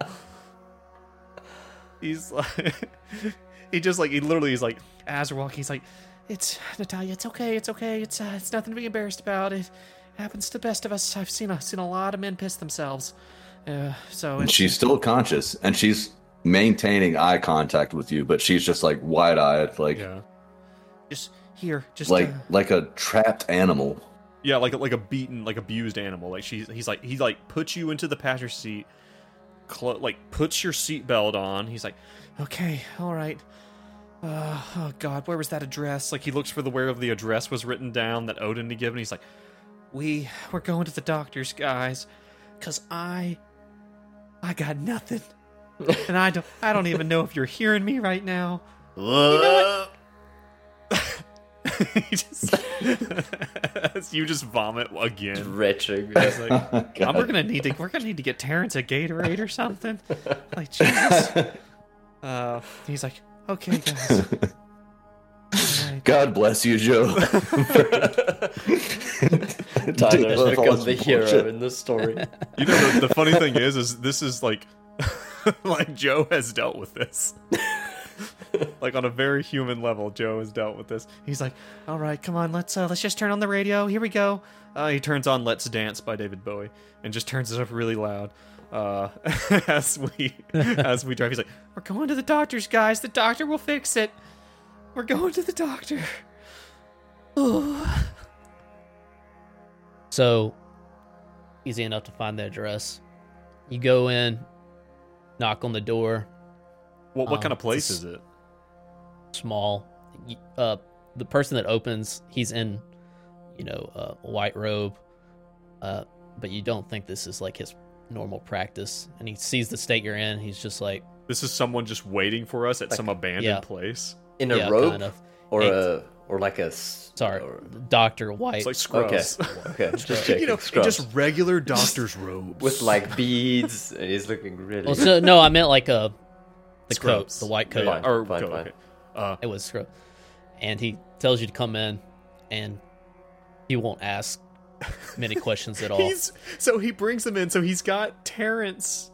He's like, he literally is like, as we're walking, he's like, "It's Natalia, it's okay, it's nothing to be embarrassed about. It happens to the best of us. I've seen a lot of men piss themselves. So And it's, she's still conscious, and she's maintaining eye contact with you, but she's just like wide-eyed, like yeah." Just here, just like a trapped animal. yeah, like a beaten, like abused animal. Like he puts you into the passenger seat, puts your seatbelt on. He's like, okay, all right. Oh God, where was that address? Like he looks for where the address was written down that Odin had given. He's like, we're going to the doctor's, guys, cause I got nothing, and I don't even know if you're hearing me right now. You know you just vomit again. Retching. Like, we're gonna need to get Terrence a Gatorade or something. Like Jesus. He's like, okay, guys. Right. God bless you, Joe. Tyler's become the hero in this story. You know, the funny thing is this is like, like Joe has dealt with this. Like on a very human level, Joe has dealt with this. He's like, all right, come on, let's just turn on the radio. Here we go. He turns on "Let's Dance" by David Bowie and just turns it up really loud. As we drive, he's like, we're going to the doctor's, guys. The doctor will fix it. We're going to the doctor. So, easy enough to find the address. You go in, knock on the door. What kind of place is it? Small. The person that opens, he's in, a white robe, but you don't think this is like his normal practice. And he sees the state you're in. He's just like, this is someone just waiting for us at some abandoned place. In a robe, kind of. or like a Dr. White. It's like scrubs. Okay. Just checking. Scrubs. Just regular doctor's robes with like beads, and he's looking really. Well, so, no, I meant like the scrubs. coat, the white coat. Fine. Okay. It was scrub, and he tells you to come in, and he won't ask many questions at all. So he brings him in. So he's got Terrence.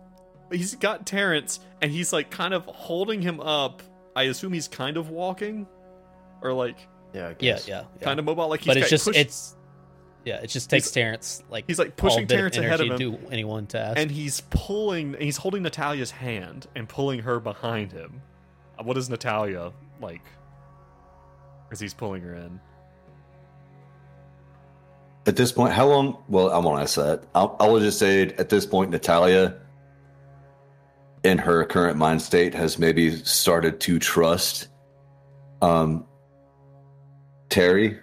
And he's like kind of holding him up. I assume he's kind of walking, or like yeah, kind of mobile. Like, but it just takes Terrence like he's like pushing Terrence ahead of him. To do any one task, and he's holding Natalia's hand and pulling her behind him. What is Natalia like as he's pulling her in? At this point, how long? Well, I won't ask that. I will just say at this point, Natalia, in her current mind state, has maybe started to trust Terry.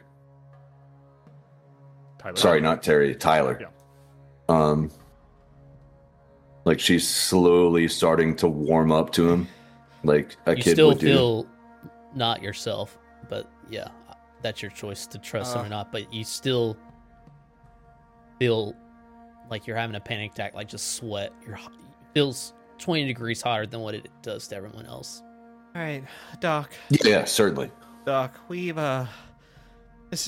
Tyler. Sorry, not Terry. Tyler. Yeah. Like she's slowly starting to warm up to him, like a you kid still would do. feel not yourself, but yeah, that's your choice to trust him or not. But you still feel like you're having a panic attack, like just sweat. It feels 20 degrees hotter than what it does to everyone else. All right, Doc. Yeah, certainly. Doc, we've this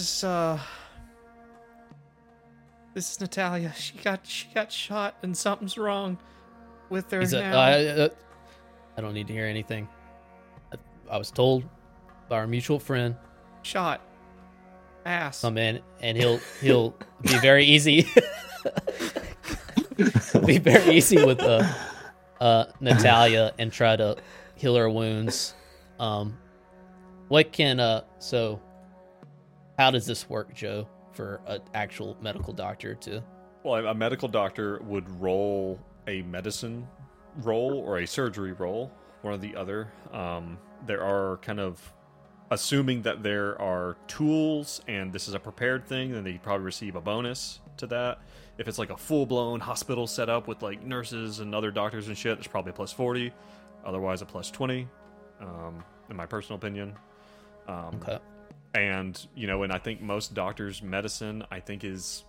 is Natalia. She got shot and something's wrong with her now. I don't need to hear anything. I was told by our mutual friend. Shot. Ass. Come in and he'll be very easy. Be very easy with Natalia and try to heal her wounds. So how does this work, Joe, for an actual medical doctor to? Well, a medical doctor would roll a medicine roll or a surgery roll, one or the other. There are kind of, assuming that there are tools and this is a prepared thing, then they probably receive a bonus to that. If it's like a full-blown hospital setup with like nurses and other doctors and shit, it's probably a plus 40. Otherwise, a plus 20, in my personal opinion. Okay. And, and I think most doctors' medicine, I think it's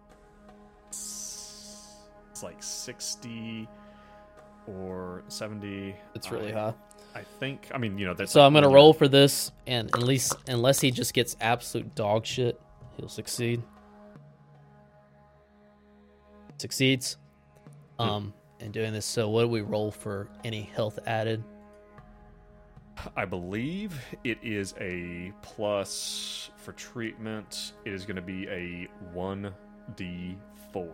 like 60 or 70. It's really high. I think, that's... So I'm going to roll for this, and unless he just gets absolute dog shit, he'll succeed. Succeeds. In doing this. So what do we roll for any health added? I believe it is a plus for treatment. It is going to be a 1d4.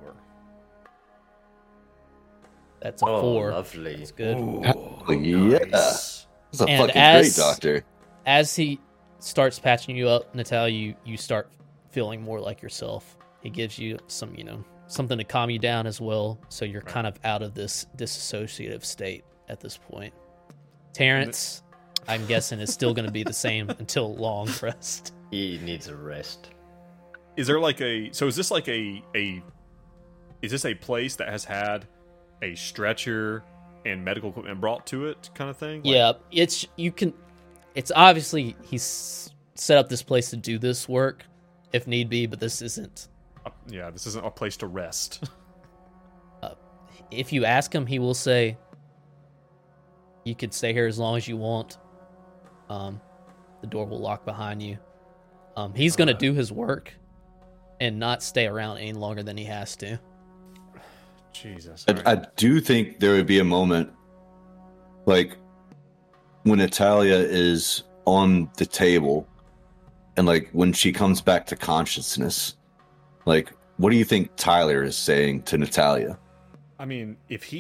That's a 4. Lovely. That's good. Ooh, yeah. Nice. That's a And fucking great doctor. As he starts patching you up, Natalia, you start feeling more like yourself. He gives you some, something to calm you down as well, so you're kind of out of this disassociative state at this point. Terrence, I'm guessing, is still going to be the same until long rest. He needs a rest. Is there like is this like is this a place that has had a stretcher and medical equipment brought to it kind of thing? Yeah, it's obviously he's set up this place to do this work if need be, but this isn't. This isn't a place to rest. If you ask him, he will say, you could stay here as long as you want. The door will lock behind you. He's going to do his work and not stay around any longer than he has to. Jesus. I do think there would be a moment, like, when Natalia is on the table and, like, when she comes back to consciousness, like, what do you think Tyler is saying to Natalia? I mean,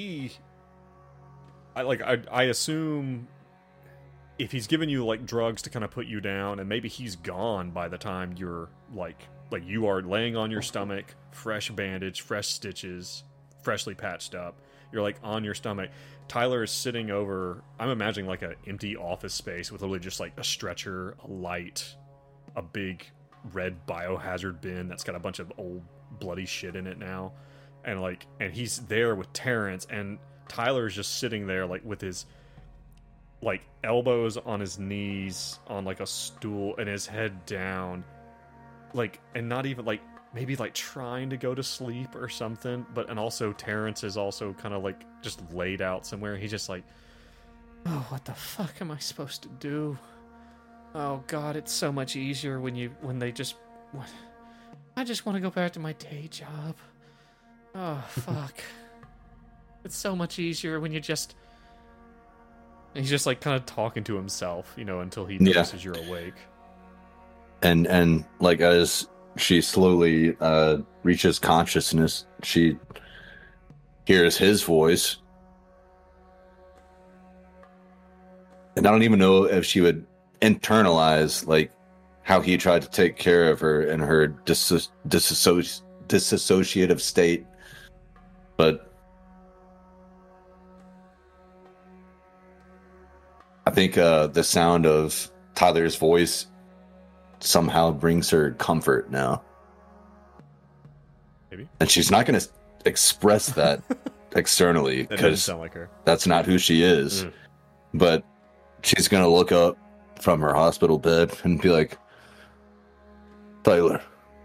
I assume if he's giving you like drugs to kind of put you down, and maybe he's gone by the time you're like you are laying on your stomach, fresh bandage, fresh stitches, freshly patched up. You're like on your stomach. Tyler is sitting over, I'm imagining like an empty office space with literally just like a stretcher, a light, a big red biohazard bin that's got a bunch of old bloody shit in it now. And he's there with Terrence, and Tyler's just sitting there like with his like elbows on his knees on like a stool and his head down, like, and not even like maybe like trying to go to sleep or something, and also Terrence is also kind of like just laid out somewhere. He's just like, oh, what the fuck am I supposed to do? Oh God, it's so much easier when they just, I just want to go back to my day job. Oh fuck. It's so much easier when you just... He's just like kind of talking to himself, until he notices you're awake. And like as she slowly reaches consciousness, she hears his voice. And I don't even know if she would internalize like how he tried to take care of her in her disassociative state. But I think the sound of Tyler's voice somehow brings her comfort now. Maybe. And she's not going to express that externally That doesn't because sound like her. that's not who she is. But she's going to look up from her hospital bed and be like, Tyler,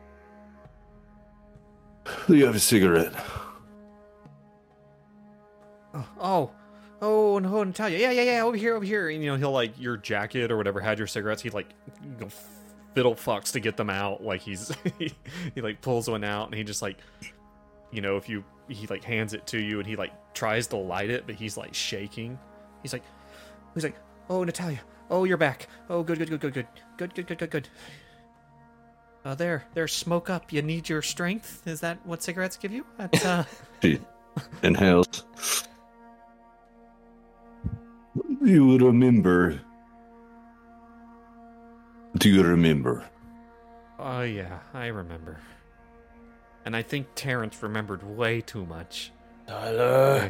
do you have a cigarette? Oh, no, Natalia. Yeah, over here. And, he'll like your jacket or whatever had your cigarettes. He like fiddle fucks to get them out. Like he like pulls one out and he just like, he like hands it to you and he like tries to light it, but he's like shaking. He's like, oh, Natalia. Oh, you're back. Oh, good. There, smoke up. You need your strength. Is that what cigarettes give you? She inhales. Do you remember? Oh, yeah, I remember. And I think Terrence remembered way too much. Tyler!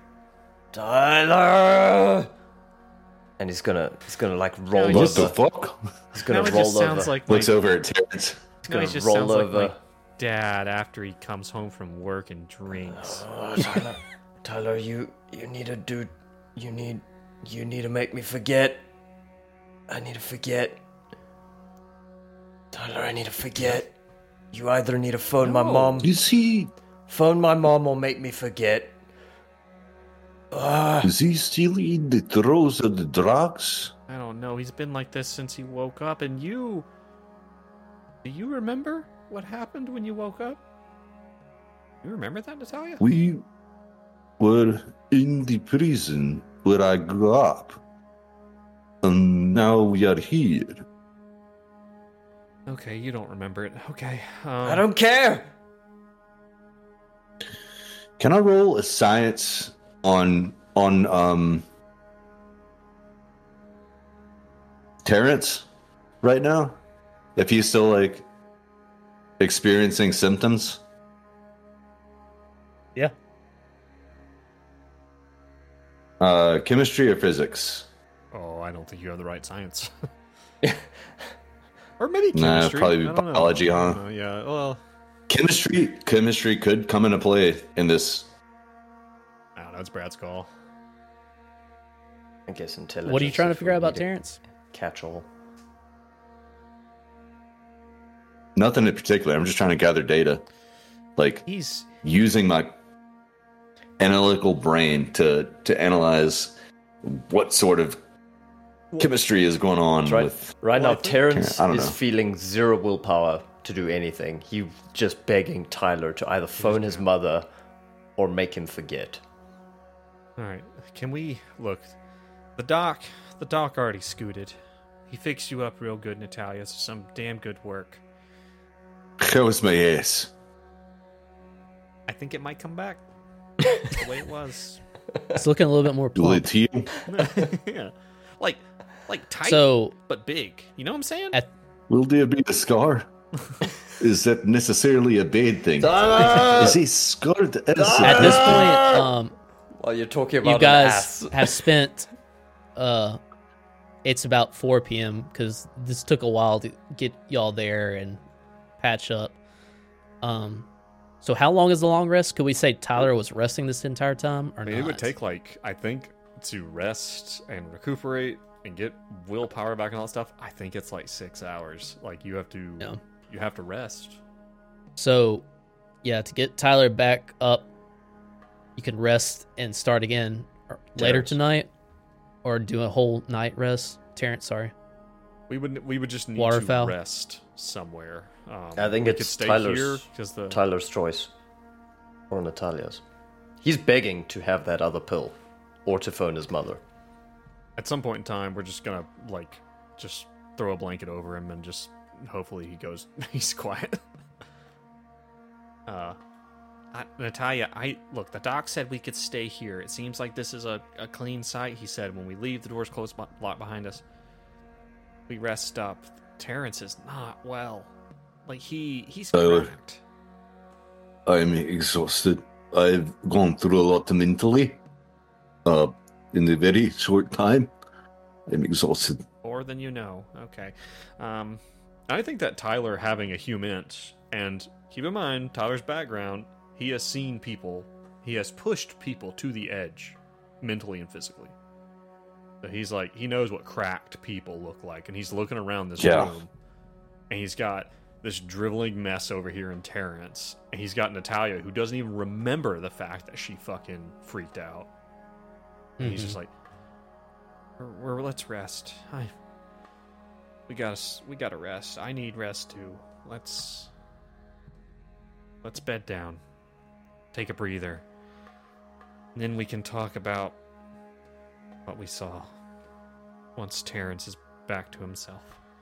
And he's gonna like roll over. What the fuck? He's gonna Now it roll just over. sounds like Looks over at Terrence. Now gonna he just roll sounds over. like my dad after he comes home from work and drinks. Oh, Tyler, you need to do. You need to make me forget. I need to forget. Tyler, I need to forget. You either need to phone my mom. Is he Phone my mom or make me forget. still in the throes of the drugs? I don't know. He's been like this since he woke up. And do you remember what happened when you woke up? You remember that, Natalia? We were in the prison where I grew up. And now we are here. Okay, you don't remember it. Okay. I don't care. Can I roll a science on Terrence right now? If he's still like experiencing symptoms? Yeah. Chemistry or physics? Oh, I don't think you have the right science. Or maybe Nah, chemistry. probably I don't know. biology, I don't huh? know. Yeah. Well, Chemistry could come into play in this. I don't know. It's Brad's call. I guess intelligence. What are you trying to if we figure out about need a Terrence? Catch-all. Nothing in particular. I'm just trying to gather data. Like He's using my analytical brain to analyze what sort of chemistry is going on Right, with. right Well, I now, think- Terrence I don't is know. feeling zero willpower to do anything. He's just begging Tyler to either phone his mother or make him forget. All right. Can we look? The doc already scooted. He fixed you up real good, Natalia. So some damn good work. Shows my ass. I think it might come back the way it was. it's looking a little bit more Will it plump. Yeah, heal? like tight So but big. You know what I'm saying? at Will there be a scar? Is that necessarily a bad thing? Is he scarred as a at this bad point, While you're talking you about guys have spent. It's about 4 p.m. because this took a while to get y'all there and patch up. So how long is the long rest? Could we say Tyler was resting this entire time, or I mean, not? it would take I think to rest and recuperate and get willpower back and all that stuff. I think it's like 6 hours. Like you have to, Yeah. you have to rest. So, yeah, to get Tyler back up, you can rest and start again later Terrence. tonight, or do a whole night rest. Terrence, sorry. We would just need Waterfowl. to rest somewhere. I think we it's could stay Tyler's- here because the Tyler's choice. Or Natalia's. He's begging to have that other pill. Or to phone his mother. at some point in time we're just gonna just throw a blanket over him and just hopefully he's quiet. Natalia, look, the doc said we could stay here. It seems like this is a clean site. He said when we leave, the door's closed, locked behind us. We rest up. Terrence is not well. Like he's Tyler. cracked. I'm exhausted. I've gone through a lot mentally. In a very short time. I'm exhausted. More than you know. Okay. I think that Tyler having a humint, and keep in mind Tyler's background, he has seen people, he has pushed people to the edge, mentally and physically. So he's like, he knows what cracked people look like, and he's looking around this Yeah. room, and he's got this driveling mess over here in Terrence, and he's got Natalia, who doesn't even remember the fact that she fucking freaked out. And he's just like, let's rest. We gotta rest. I need rest too. Let's bed down. Take a breather. And then we can talk about what we saw once Terrence is back to himself.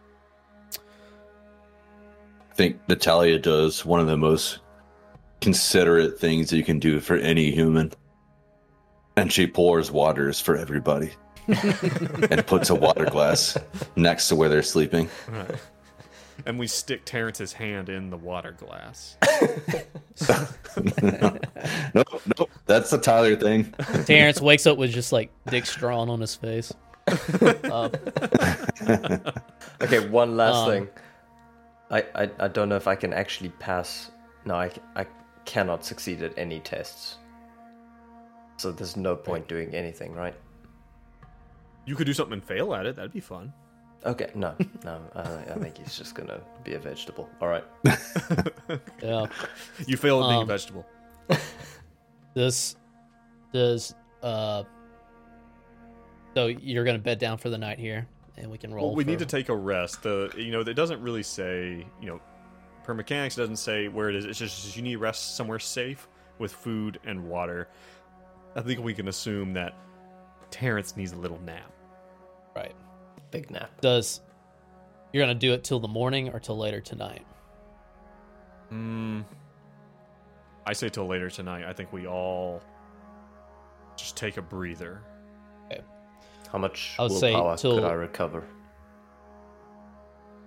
I think Natalia does one of the most considerate things that you can do for any human. And she pours waters for everybody. And puts a water glass next to where they're sleeping. Right. And we stick Terrence's hand in the water glass. Nope, that's the Tyler thing. Terrence wakes up with just like dick strawn on his face. Okay, one last Um, thing. I don't know if I can actually pass. No, I cannot succeed at any tests. So there's no point doing anything, right? You could do something and fail at it. That'd be fun. Okay, no. I think he's just gonna be a vegetable. All right. Yeah. You fail at being a Um, vegetable. This does. So you're gonna bed down for the night here, and we can roll. Well, we for- need to take a rest. It doesn't really say, per mechanics, it doesn't say where it is. It's just you need to rest somewhere safe with food and water. I think we can assume that Terrence needs a little nap. Right. Big nap. You're gonna do it till the morning or till later tonight? I say till later tonight. I think we all just take a breather. How much I would say willpower till- could I recover?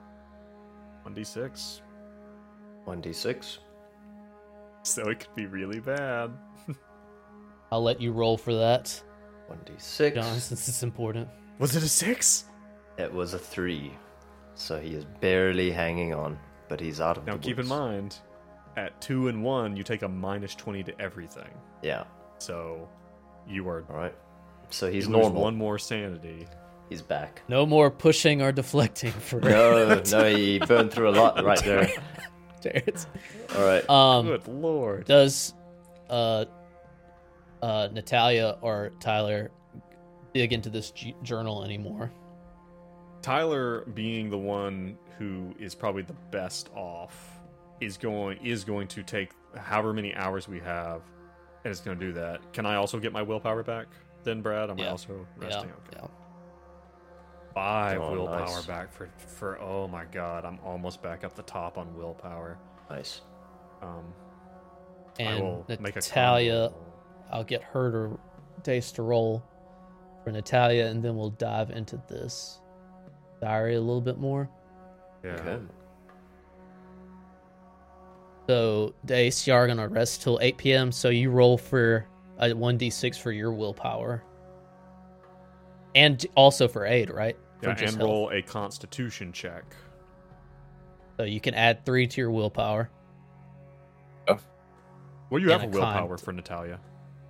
1d6. 1d6. So it could be really bad. I'll let you roll for that, 1d6. John, since it's important. Was it a 6? It was a 3. So he is barely hanging on, but he's out of Now the keep in woods. mind, at 2 and 1, you take a minus 20 to everything. Yeah. So you are All right. So he's you lose normal. one more sanity. He's back. No more pushing or deflecting for No, he burned through a lot right there. Terrence. All right. Good lord. Does Natalia or Tyler dig into this journal anymore? Tyler, being the one who is probably the best off, is going to take however many hours we have, and it's going to do that. Can I also get my willpower back then, Brad? Am I also resting? Okay. Yeah. 5 Oh, willpower nice. back for oh my god, I'm almost back up the top on willpower. Nice. I And will make a Natalia, con roll. I'll get her to dice to roll for Natalia, and then we'll dive into this diary a little bit more. Yeah. Okay. So, Dace, you are going to rest till 8 p.m., so you roll for a 1d6 for your willpower. And also for aid, right? For Yeah, just and health. roll a constitution check. So you can add 3 to your willpower. Well, you have a And a willpower con. for Natalia.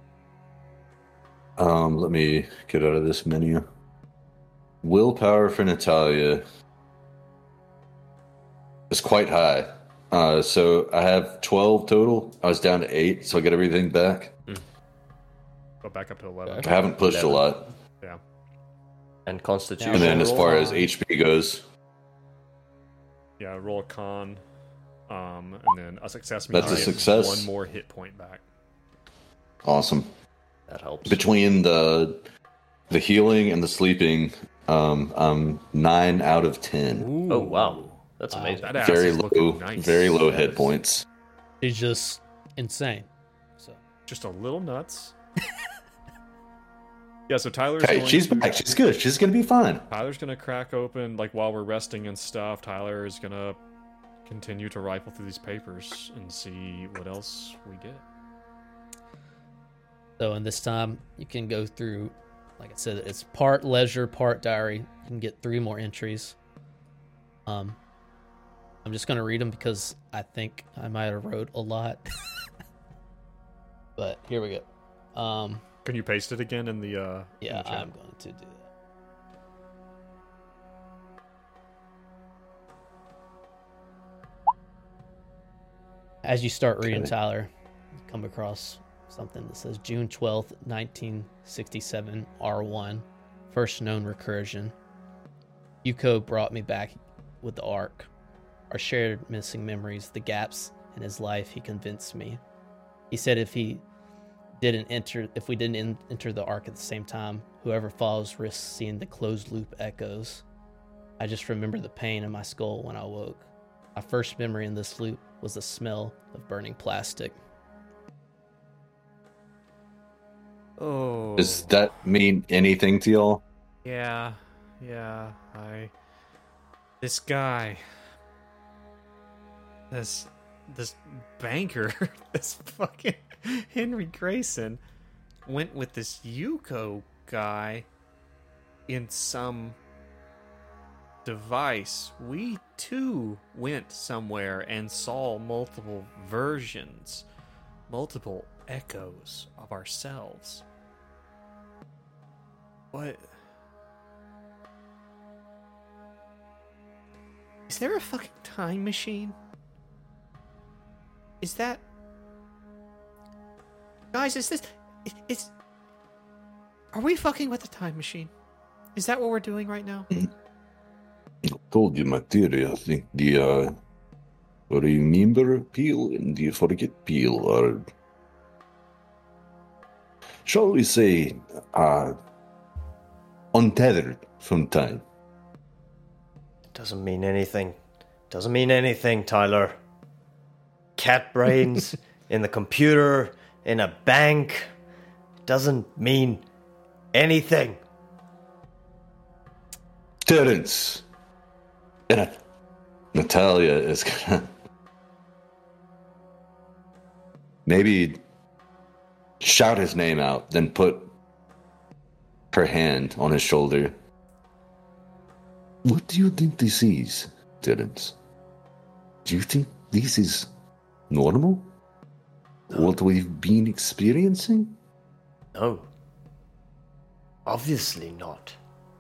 Let me get out of this menu. Willpower for Natalia is quite high. So I have 12 total. I was down to 8, so I get everything back. Go back up to 11. I haven't pushed 11. a lot. Yeah. And Constitution. And then as roll? far as HP goes, Yeah, roll a con. And then a success That's means a you get success. 1 more hit point back. awesome. That helps. Between the healing and the sleeping, I'm 9 out of 10. Oh, wow. That's Wow. amazing. That ass Very is looking low, nice. very low hit Yes. points. It's just insane. So Just a little nuts. Yeah, so Tyler's Hey, going she's to, back. She's good. She's gonna be fine. Tyler's gonna crack open, like while we're resting and stuff. Tyler is gonna continue to rifle through these papers and see what else we get. So in this time, you can go through, like I said, it's part leisure, part diary. You can get 3 more entries. I'm just going to read them because I think I might have wrote a lot. But here we go. Can you paste it again in the in Yeah, the chat? I'm going to do that. As you start reading, Okay. Tyler, you come across something that says June 12th, 1967, R1, first known recursion. Yuko brought me back with the Ark. Our shared missing memories, the gaps in his life, he convinced me. He said if we didn't enter the Ark at the same time, whoever follows risks seeing the closed loop echoes. I just remember the pain in my skull when I woke. My first memory in this loop was the smell of burning plastic. Oh. Does that mean anything to y'all? Yeah. This guy. This banker, this fucking Henry Grayson, went with this Yuko guy in some device. We too went somewhere and saw multiple versions, multiple echoes of ourselves. What? Is there a fucking time machine? Is that... Guys, is this... It's... Are we fucking with the time machine? Is that what we're doing right now? I told you, Materia. I think the remember peel and the forget peel are, shall we say, untethered from time. Doesn't mean anything. Doesn't mean anything, Tyler. Cat brains in the computer, in a bank. Doesn't mean anything. Terence, in a Natalia is gonna maybe shout his name out, then put her hand on his shoulder. What do you think this is, Terence? Do you think this is normal? What we've been experiencing? No. Obviously not.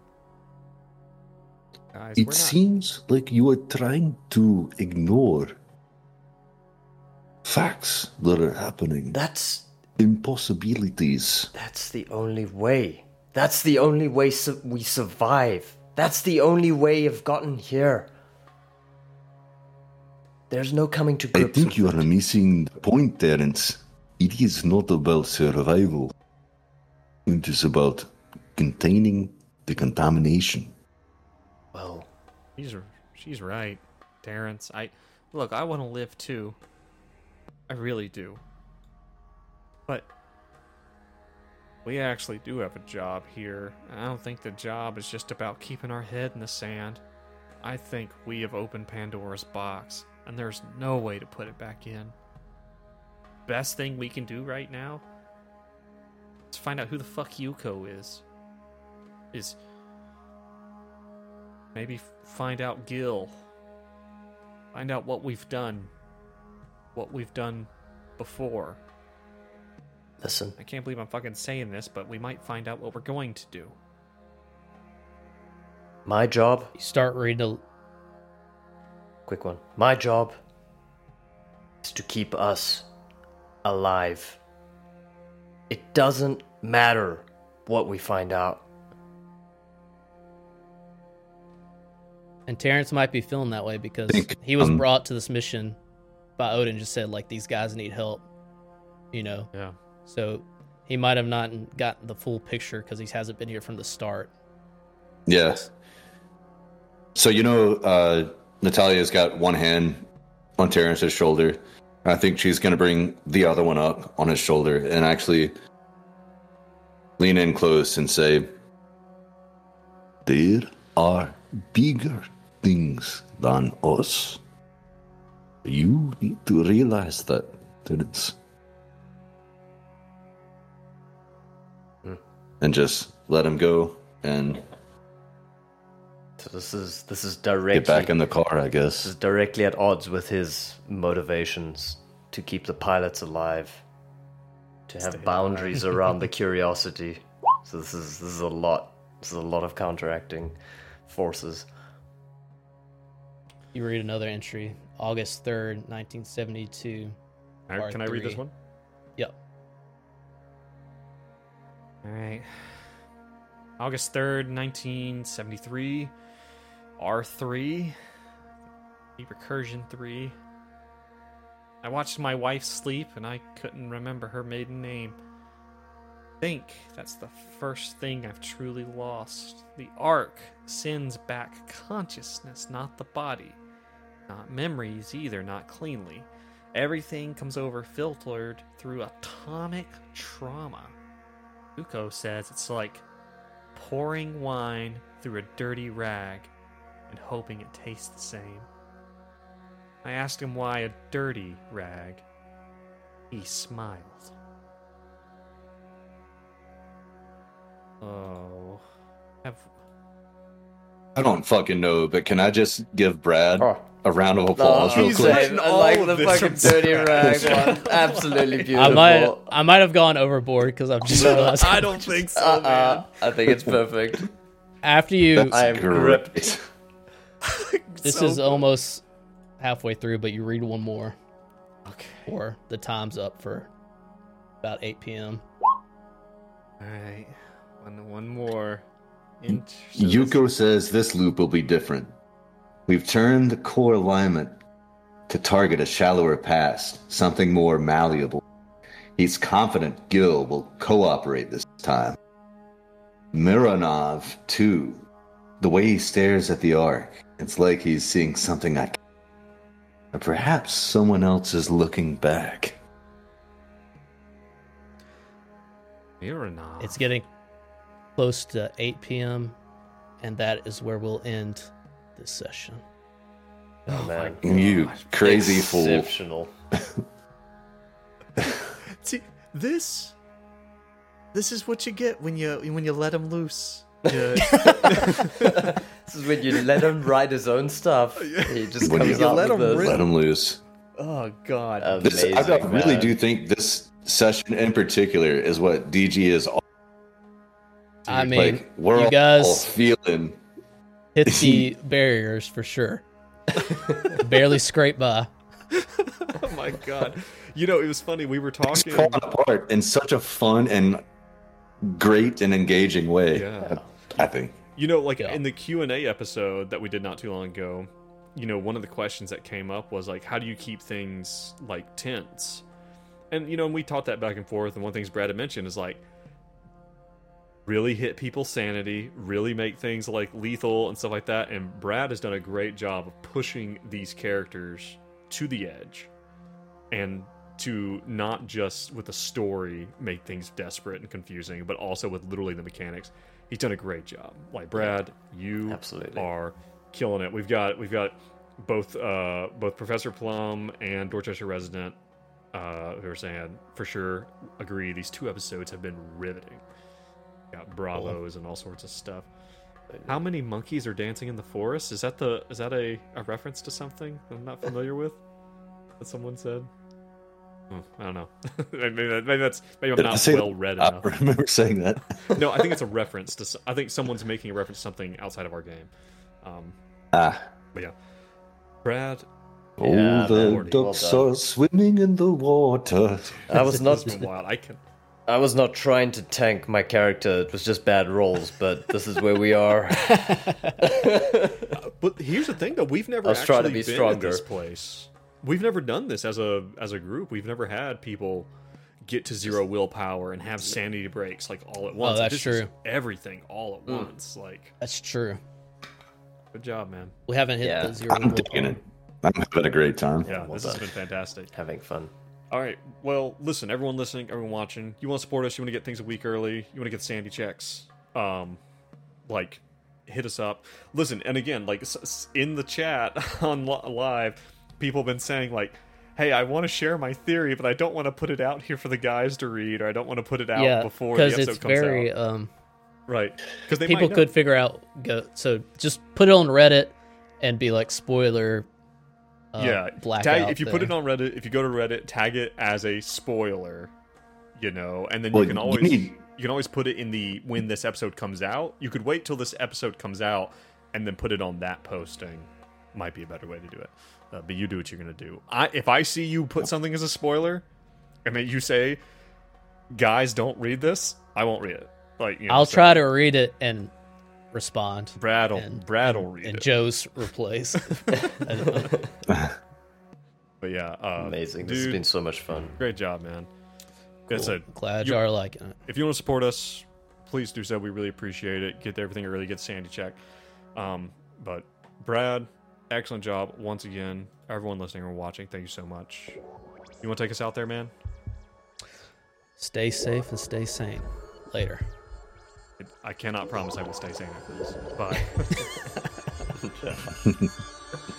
Guys, It seems like you are trying to ignore facts that are happening. That's Impossibilities. the only way. That's the only way we survive. That's the only way you've gotten here. There's no coming to I grips think with you it. are missing the point, Terence. It is not about survival. It is about containing the contamination. Well, she's right, Terrence. I want to live too. I really do. But we actually do have a job here. I don't think the job is just about keeping our head in the sand. I think we have opened Pandora's box, and there's no way to put it back in. Best thing we can do right now is find out who the fuck Yuko is. Maybe find out Gil. Find out what we've done. What we've done before. listen. I can't believe I'm fucking saying this, but we might find out what we're going to do. My job, You start reading quick one. My job is to keep us alive. It doesn't matter what we find out. and Terrence might be feeling that way because Think, he was brought to this mission by Odin, just said, like, these guys need help, you know? Yeah. So he might have not gotten the full picture because he hasn't been here from the start. Yeah. So, Natalia's got one hand on Terrence's shoulder. I think she's going to bring the other one up on his shoulder and actually lean in close and say, there are bigger things than us. You need to realize that, Terrence. And just let him go and So this is directly get back in the car, I This guess. is directly at odds with his motivations to keep the pilots alive, to have boundaries around the curiosity. So this is a lot. This is a lot of counteracting forces. You read another entry, August 3rd, 1972. Part Can I read this 3. one? Yep. All right. August 3rd, 1973. R3. Deep Recursion 3. I watched my wife sleep and I couldn't remember her maiden name. Think that's the first thing I've truly lost. The Ark sends back consciousness, not the body. Not memories either, not cleanly. Everything comes over filtered through atomic trauma. Uko says it's like pouring wine through a dirty rag and hoping it tastes the same. I asked him why a dirty rag. He smiled. Oh. I don't fucking know, but can I just give Brad Oh. a round of applause real he's quick? like- I like all the of this fucking from dirty rag Scratch. one. Absolutely beautiful. I might have gone overboard because I'm just realized I don't think so, man. I think it's perfect. after you. I am gripped. This So is good. almost halfway through, but you read one more, Okay. or the time's up for about 8 p.m. Alright. One more. Yuko says this loop will be different. We've turned the core alignment to target a shallower past, something more malleable. He's confident Gil will cooperate this time. Mironov, too. The way he stares at the Ark, it's like he's seeing something I can't. Or perhaps someone else is looking back. Mironov. It's getting close to 8 p.m., and that is where we'll end this session. Oh man, You crazy fool. exceptional. See, this is what you get when you let him loose. Yeah. This is when you let him write his own stuff. He just When comes you out let with him this. Let him loose. Oh God. Amazing, I really man. do think this session in particular is what DG is all I mean, like. We're you all guys feeling. hit the barriers for sure. Barely scraped by. Oh my God. You know, it was funny. We were It's talking. falling apart in such a fun and great and engaging way. Yeah. I think. You know, like Yeah. in the Q&A episode that we did not too long ago, you know, one of the questions that came up was like, how do you keep things like tense? And, you know, and we taught that back and forth. And one of the things Brad had mentioned is like, really hit people's sanity, really make things like lethal and stuff like that. And Brad has done a great job of pushing these characters to the edge and to not just with the story make things desperate and confusing, but also with literally the mechanics. He's done a great job. Like Brad, you Absolutely. are killing it. We've got both Professor Plum and Dorchester Resident who are saying for sure agree these 2 episodes have been riveting. Got bravos and all sorts of stuff. How many monkeys are dancing in the forest? Is that a reference to something I'm not familiar with? That someone said. I don't know. maybe I'm Did I not say well that? read I enough. remember saying that. No, I think it's a reference to. I think someone's making a reference to something outside of our game. Ah. But yeah, Brad. Oh, Yeah, the man. Well ducks done. are swimming in the water. I was not. It's been wild. I was not trying to tank my character. It was just bad rolls. But this is where we are. But here's the thing, though. We've never I was trying to actually be been stronger. at this place. We've never done this as a group. We've never had people get to 0 willpower and have sanity breaks like all at once. that's This is true. everything all at once. Like, That's true. good job, man. We haven't hit Yeah. the 0 I'm digging it. I'm having a great time. Yeah, well this has done. been fantastic. Having fun. All right. Well, listen, everyone listening, everyone watching, you want to support us, you want to get things a week early, you want to get sanity checks, like, hit us up. Listen, and again, like, in the chat on live, people have been saying, like, hey, I want to share my theory, but I don't want to put it out here for the guys to read, or I don't want to put it out Yeah, before the because episode it's comes very out. Right. Because people could figure out so just put it on Reddit and be like spoiler blackout if you put there. it on Reddit, if you go to Reddit, tag it as a spoiler, you know, and then Well, you can you always need- you can always put it in the when this episode comes out. You could wait till this episode comes out and then put it on that posting. Might be a better way to do it, but you do what you're gonna do. If I see you put something as a spoiler, and then you say, "Guys, don't read this," I won't read it. Like, you know, I'll so try to read it and respond. Brad will and, read and it. Joe's replace. I don't know. But yeah, Amazing. This dude, has been so much fun. great job, man. That's Cool. it. Glad You- you are liking it. If you want to support us, please do so. We really appreciate it. Get everything early, get sanity check. But Brad, excellent job once again. Everyone listening or watching, thank you so much. You want to take us out there, man? Stay safe and stay sane. Later. I cannot promise I will stay sane after this. Bye.